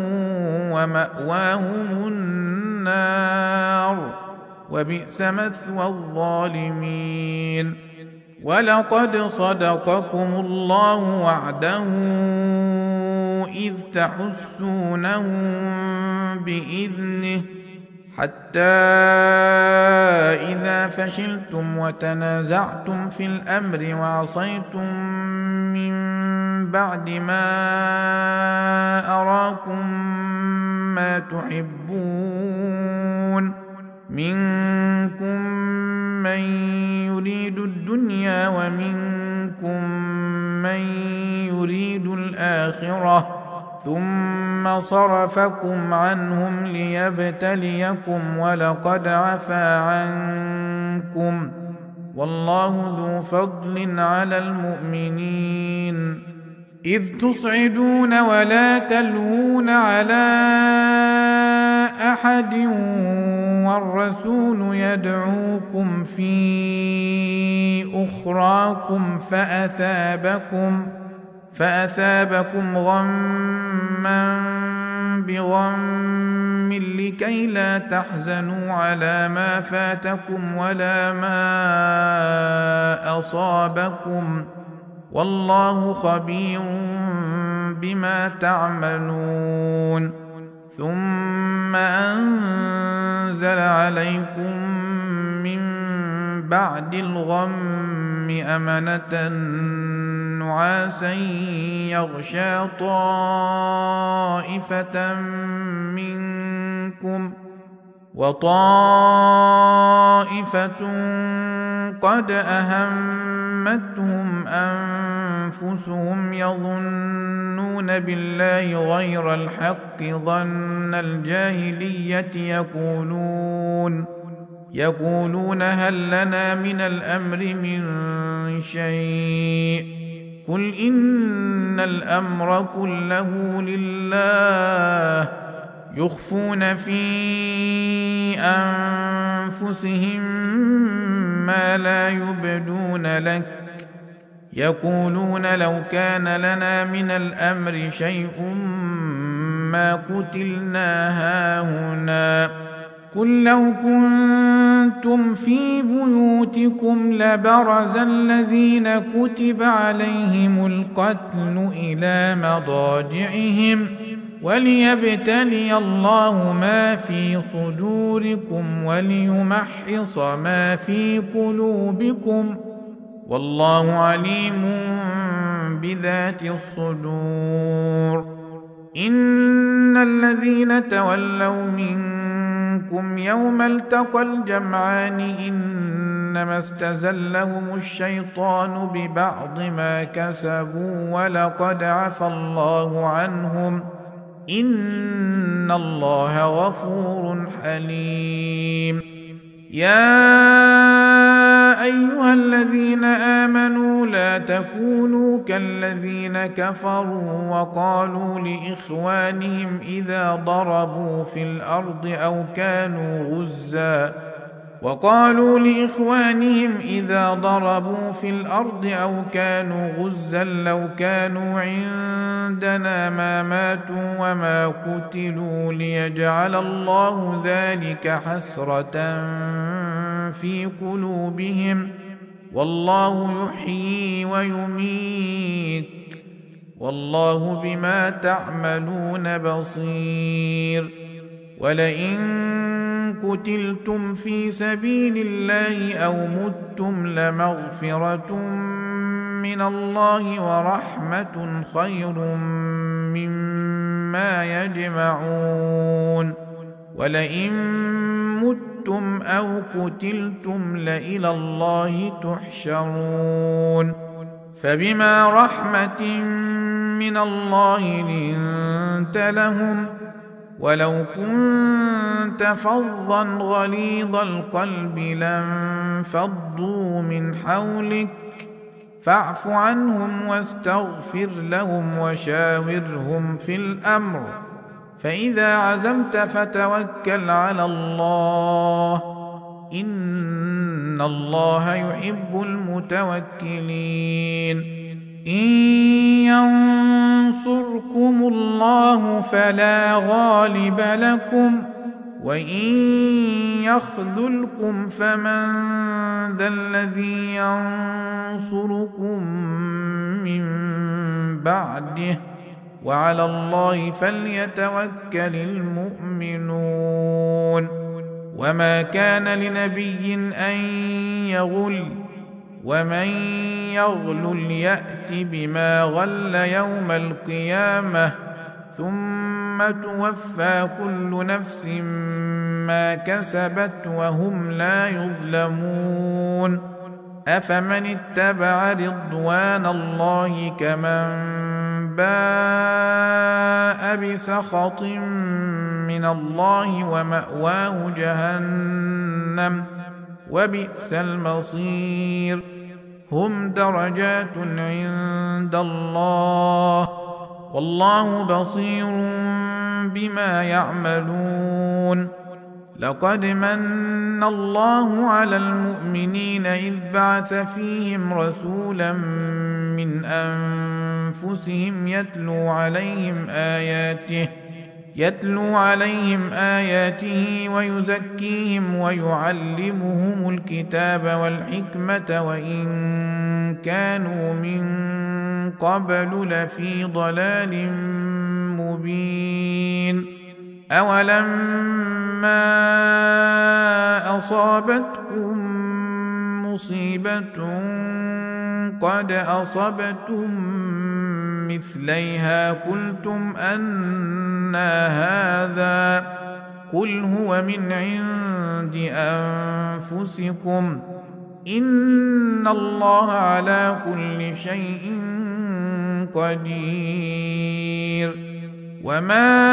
ومأواهم النار وبئس مثوى الظالمين. ولقد صدقكم الله وعده إذ تحسونهم بإذنه حتى إذا فشلتم وتنازعتم في الأمر وعصيتم من بعد ما أراكم ما تحبون منكم من يريد الدنيا ومنكم من يريد الآخرة ثم صرفكم عنهم ليبتليكم ولقد عفا عنكم والله ذو فضل على المؤمنين. إذ تصعدون ولا تلوون على أحد والرسول يدعوكم في أخراكم فأثابكم فأثابكم غما بغم لكي لا تحزنوا على ما فاتكم ولا ما أصابكم والله خبير بما تعملون. ثم أنزل عليكم من بعد الغم أمنة نعاسا يغشى طائفة منكم وطائفة قد أهمتهم أنفسهم يظنون بالله غير الحق ظن الجاهلية يقولون يقولون هل لنا من الأمر من شيء قل إن الأمر كله لله يخفون في أنفسهم ما لا يبدون لك يقولون لو كان لنا من الأمر شيء ما قتلنا هاهنا قل لو كنتم في بيوتكم لبرز الذين كتب عليهم القتل إلى مضاجعهم وليبتلي الله ما في صدوركم وليمحص ما في قلوبكم والله عليم بذات الصدور. إن الذين تولوا منكم يوم التقى الجمعان إنما استزلهم الشيطان ببعض ما كسبوا ولقد عفى الله عنهم إن الله غفور حليم. يا أيها الذين آمنوا لا تكونوا كالذين كفروا وقالوا لإخوانهم إذا ضربوا في الأرض أو كانوا غزا وقالوا لإخوانهم إذا ضربوا في الأرض أو كانوا غزا لو كانوا عندنا ما ماتوا وما قتلوا ليجعل الله ذلك حسرة في قلوبهم، والله يحيي ويميت، والله بما تعملون بصير. ولئن قتلتم في سبيل الله أو متم لمغفرة من الله ورحمة خير مما يجمعون. ولئن متم أو قتلتم لإلى الله تحشرون. فبما رحمة من الله لنت لهم، ولو كنت فظا غليظ القلب لانفضوا من حولك، فاعف عنهم واستغفر لهم وشاورهم في الأمر، فإذا عزمت فتوكل على الله، إن الله يحب المتوكلين. إن ينصركم الله فلا غالب لكم، وإن يخذلكم فمن ذا الذي ينصركم من بعده، وعلى الله فليتوكل المؤمنون. وما كان لنبي أن يغل، ومن يغلل يأت بما غل يوم القيامة، ثم توفى كل نفس ما كسبت وهم لا يظلمون. أفمن اتبع رضوان الله كمن باء بسخط من الله ومأواه جهنم، وبئس المصير. هم درجات عند الله، والله بصير بما يعملون. لقد من الله على المؤمنين إذ بعث فيهم رسولا من أنفسهم يتلو عليهم آياته يتلو عليهم آياته ويزكيهم ويعلمهم الكتاب والحكمة وإن كانوا من قبل لفي ضلال مبين. أولما أصابتكم مصيبة قد أصبتم مثليها قلتم أنى هذا، قل هو من عند أنفسكم، إن الله على كل شيء قدير. وما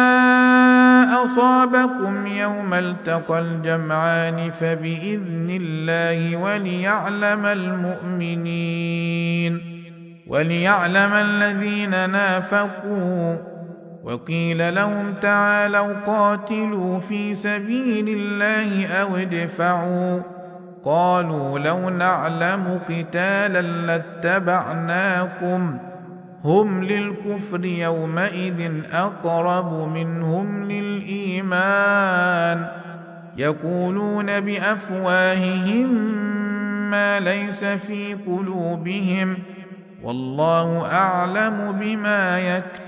أصابكم يوم التقى الجمعان فبإذن الله وليعلم المؤمنين وليعلم الذين نافقوا. وقيل لهم تعالوا قاتلوا في سبيل الله أو ادفعوا، قالوا لو نعلم قتالا لاتبعناكم، هم للكفر يومئذ أقرب منهم للإيمان، يقولون بأفواههم ما ليس في قلوبهم، والله أعلم بما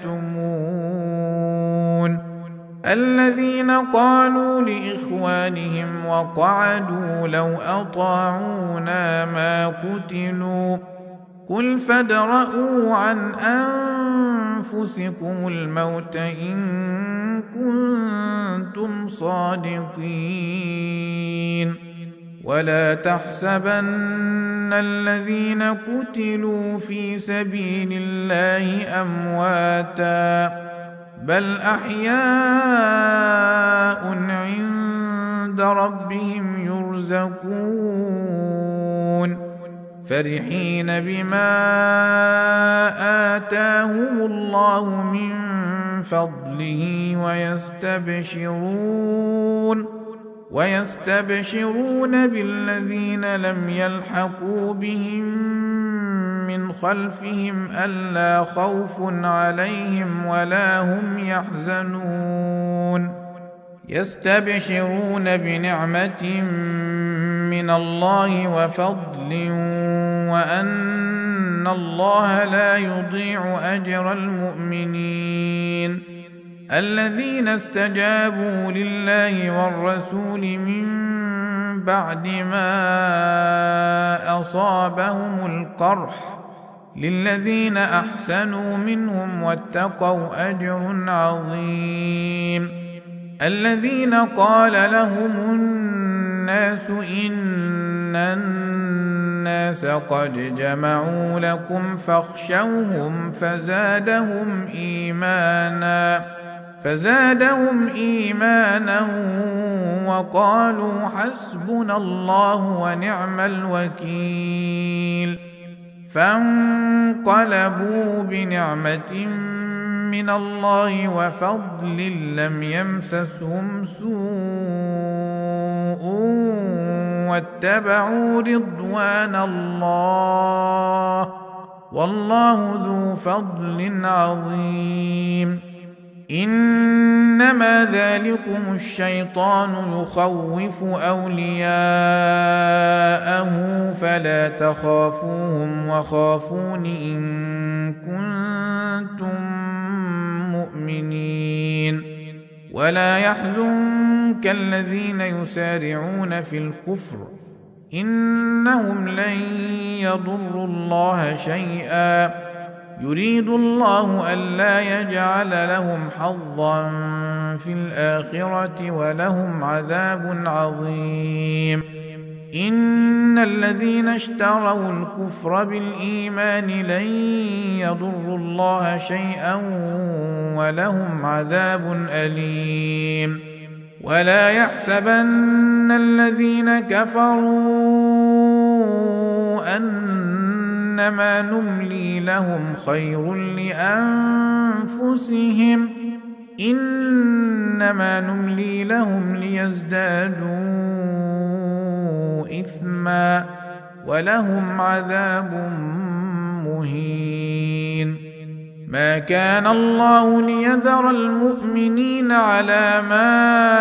يكتمون. الذين قالوا لإخوانهم وقعدوا لو أطاعونا ما قتلوا، قل فادرءوا عن أنفسكم الموت إن كنتم صادقين. ولا تحسبن الذين قتلوا في سبيل الله أمواتا، بل أحياء عند ربهم يرزقون، فرحين بما آتاهم الله من فضله ويستبشرون ويستبشرون بالذين لم يلحقوا بهم من خلفهم ألا خوف عليهم ولا هم يحزنون، يستبشرون بنعمة من الله وفضل وأن الله لا يضيع أجر المؤمنين الذين استجابوا لله والرسول من بعد ما أصابهم القرح للذين أحسنوا منهم واتقوا أجر عظيم الذين قال لهم الناس إن الناس قد جمعوا لكم فاخشوهم فزادهم إيمانا فزادهم إيمانا وقالوا حسبنا الله ونعم الوكيل فانقلبوا بنعمة من الله وفضل لم يمسسهم سوء واتبعوا رضوان الله والله ذو فضل عظيم إنما ذلكم الشيطان يخوف أولياءه فلا تخافوهم وخافون إن كنتم مؤمنين ولا يحزنك الذين يسارعون في الكفر إنهم لن يضروا الله شيئا يريد الله ألا يجعل لهم حظا في الآخرة ولهم عذاب عظيم إن الذين اشتروا الكفر بالإيمان لن يضروا الله شيئا ولهم عذاب أليم ولا يحسبن الذين كفروا أنما نملي لهم خير لأنفسهم إنما نملي لهم ليزدادوا إثما ولهم عذاب مهين ما كان الله ليذر المؤمنين على ما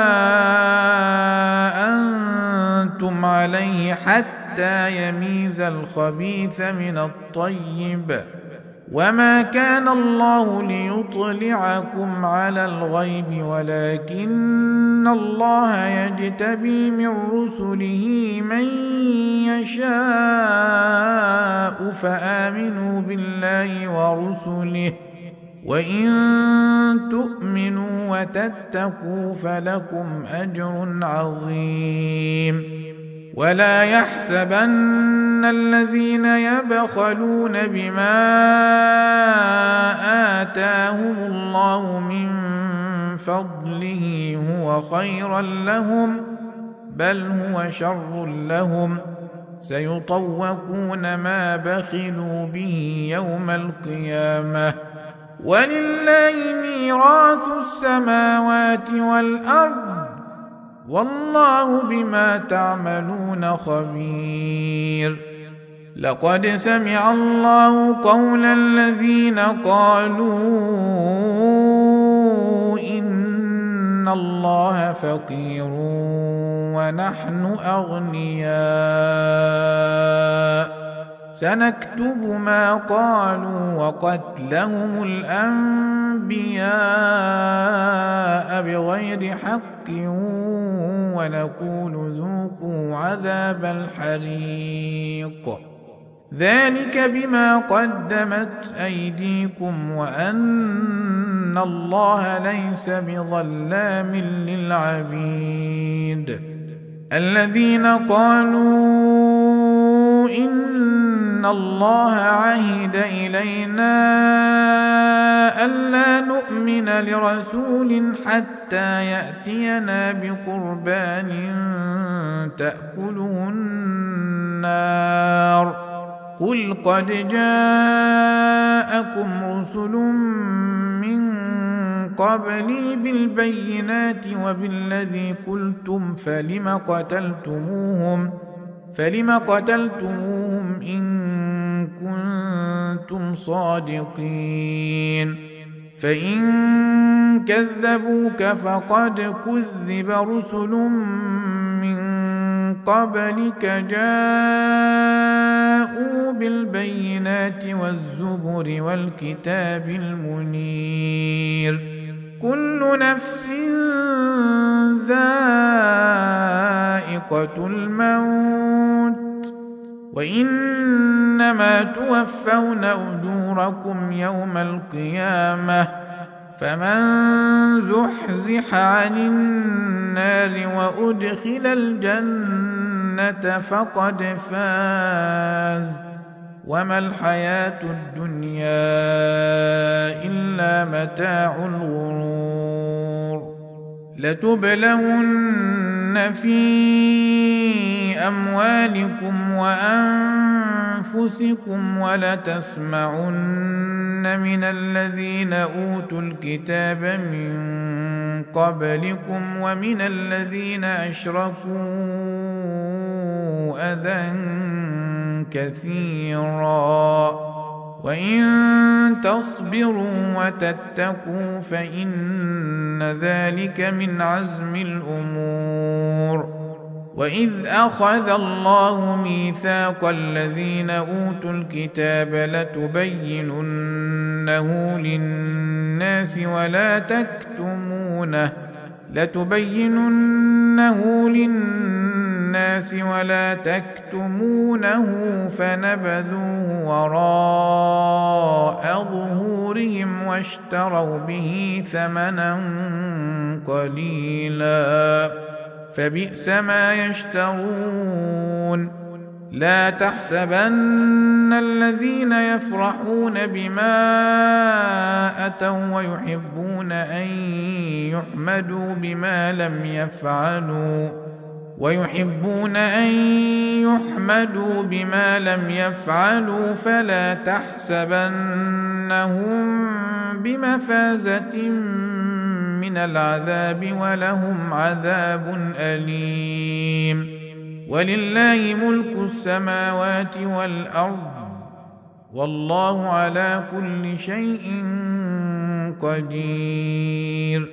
أنتم عليه حتى يميز الخبيث من الطيب وما كان الله ليطلعكم على الغيب ولكن الله يجتبي من رسله من يشاء فآمنوا بالله ورسله وإن تؤمنوا وتتقوا فلكم أجر عظيم ولا يحسبن الذين يبخلون بما آتاهم الله من فضله هو خيرا لهم بل هو شر لهم سيطوقون ما بخلوا به يوم القيامة ولله ميراث السماوات والأرض والله بما تعملون خبير لقد سمع الله قول الذين قالوا إن الله فقير ونحن أغنياء سنكتب ما قالوا وقتلهم الأنبياء بغير حق ونقول ذوقوا عذاب الحريق ذلك بما قدمت أيديكم وأن الله ليس بظلام للعبيد الذين قالوا إن الله عهد إلينا ألا نؤمن لرسول حتى يأتينا بقربان تأكله النار قل قد جاءكم رسل من قبلي بالبينات وبالذي قلتم فلم قتلتموهم فلم قتلتموهم إن كنتم صادقين فإن كذبوك فقد كذب رسل من قبلك جاءوا بالبينات والزبر والكتاب المنير كل نفس ذائقة الموت وإنما توفون أجوركم يوم القيامة فمن زحزح عن النار وأدخل الجنة فقد فاز وما الحياة الدنيا إلا متاع الغرور لتبلون في أموالكم وأنفسكم ولتسمعن من الذين أوتوا الكتاب من قبلكم ومن الذين أشركوا أذى كثيرا وإن تصبروا وتتقوا فإن ذلك من عزم الأمور وإذ أخذ الله ميثاق الذين أوتوا الكتاب لتبيننه للناس ولا تكتمونه لتبيننه للناس ولا تكتمونه فنبذوه وراء ظهورهم واشتروا به ثمنا قليلا فبئس ما يشترون لا تحسبن الذين يفرحون بما أتوا ويحبون أن يحمدوا بما لم يفعلوا ويحبون أن يحمدوا بما لم يفعلوا فلا تحسبنهم بمفازة من العذاب ولهم عذاب أليم ولله ملك السماوات والأرض والله على كل شيء قدير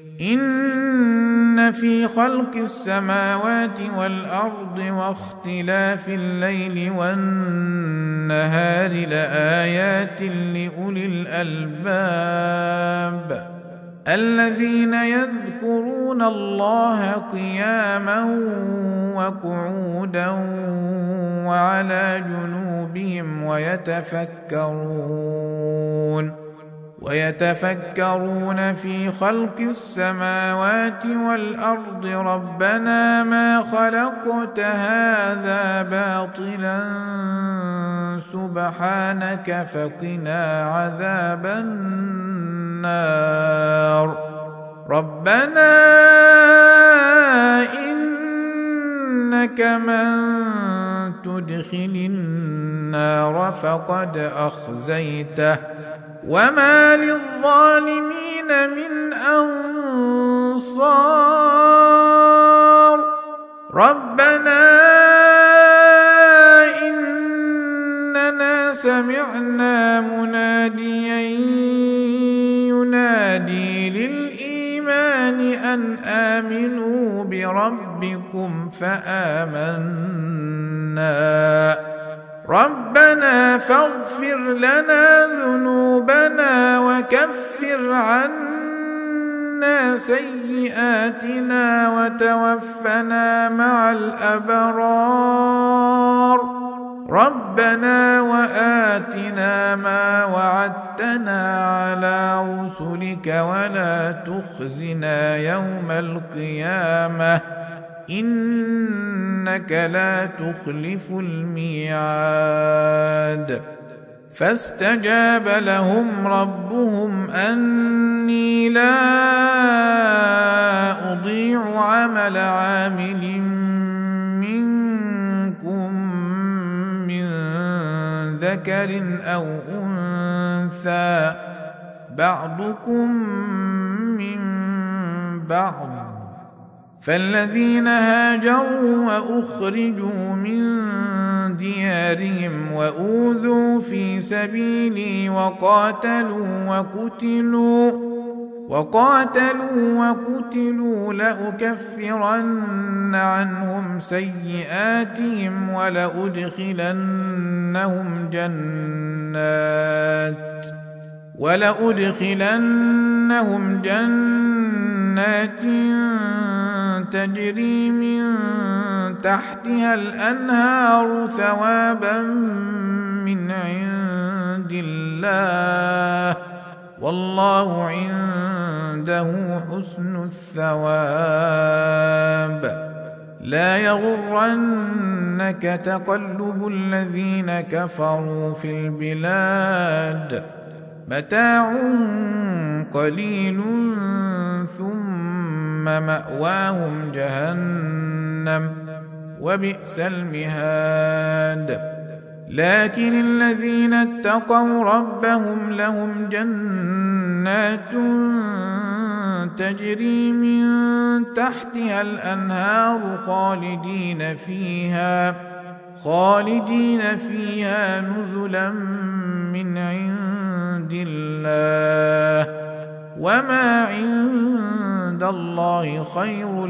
إن في خلق السماوات والأرض واختلاف الليل والنهار لآيات لأولي الألباب الذين يذكرون الله قياما وقعودا وعلى جنوبهم ويتفكرون ويتفكرون في خلق السماوات والأرض ربنا ما خلقت هذا باطلا سبحانك فقنا عذاب النار ربنا إنك من تدخل النار فقد أخزيته وما للظالمين من أنصار ربنا إننا سمعنا مناديا ينادي للإيمان أن آمنوا بربكم فآمنا ربنا فاغفر لنا ذنوبنا وكفر عنا سيئاتنا وتوفنا مع الأبرار ربنا وآتنا ما وعدتنا على رسلك ولا تخزنا يوم القيامة إنك لا تخلف الميعاد فاستجاب لهم ربهم أني لا أضيع عمل عامل منكم من ذكر أو أنثى بعضكم من بعض فالذين هاجروا وأخرجوا من ديارهم وأوذوا في سبيلي وقاتلوا وقتلوا وقاتلوا وقتلوا لأكفرن عنهم سيئاتهم ولأدخلنهم جنات ولأدخلنهم جنات تجري من تحتها الأنهار ثوابا من عند الله والله عنده حسن الثواب. لا يغرنك تقلب الذين كفروا في البلاد متاع قليل ثم مأواهم جهنم وبئس المهاد. لكن الذين اتقوا ربهم لهم جنات تجري من تحتها الأنهار خالدين فيها خالدين فيها نزلا من عند الله وما عند الله خير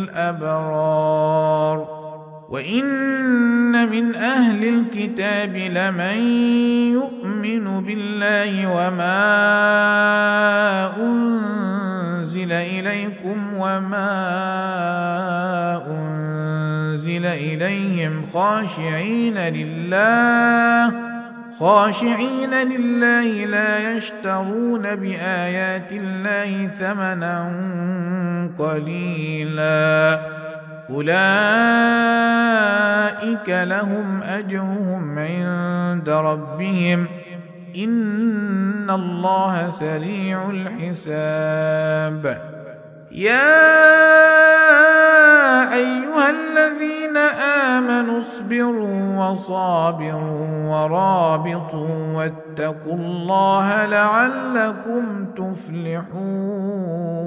للأبرار. وإن من أهل الكتاب لمن يؤمن بالله وما أنزل إليكم وما أنزل إليهم خاشعين لله خاشعين لله لا يشترون بآيات الله ثمنا قليلا أولئك لهم أجرهم عند ربهم إن الله سريع الحساب. يا أيها الذين آمنوا اصبروا وصابروا ورابطوا واتقوا الله لعلكم تفلحون.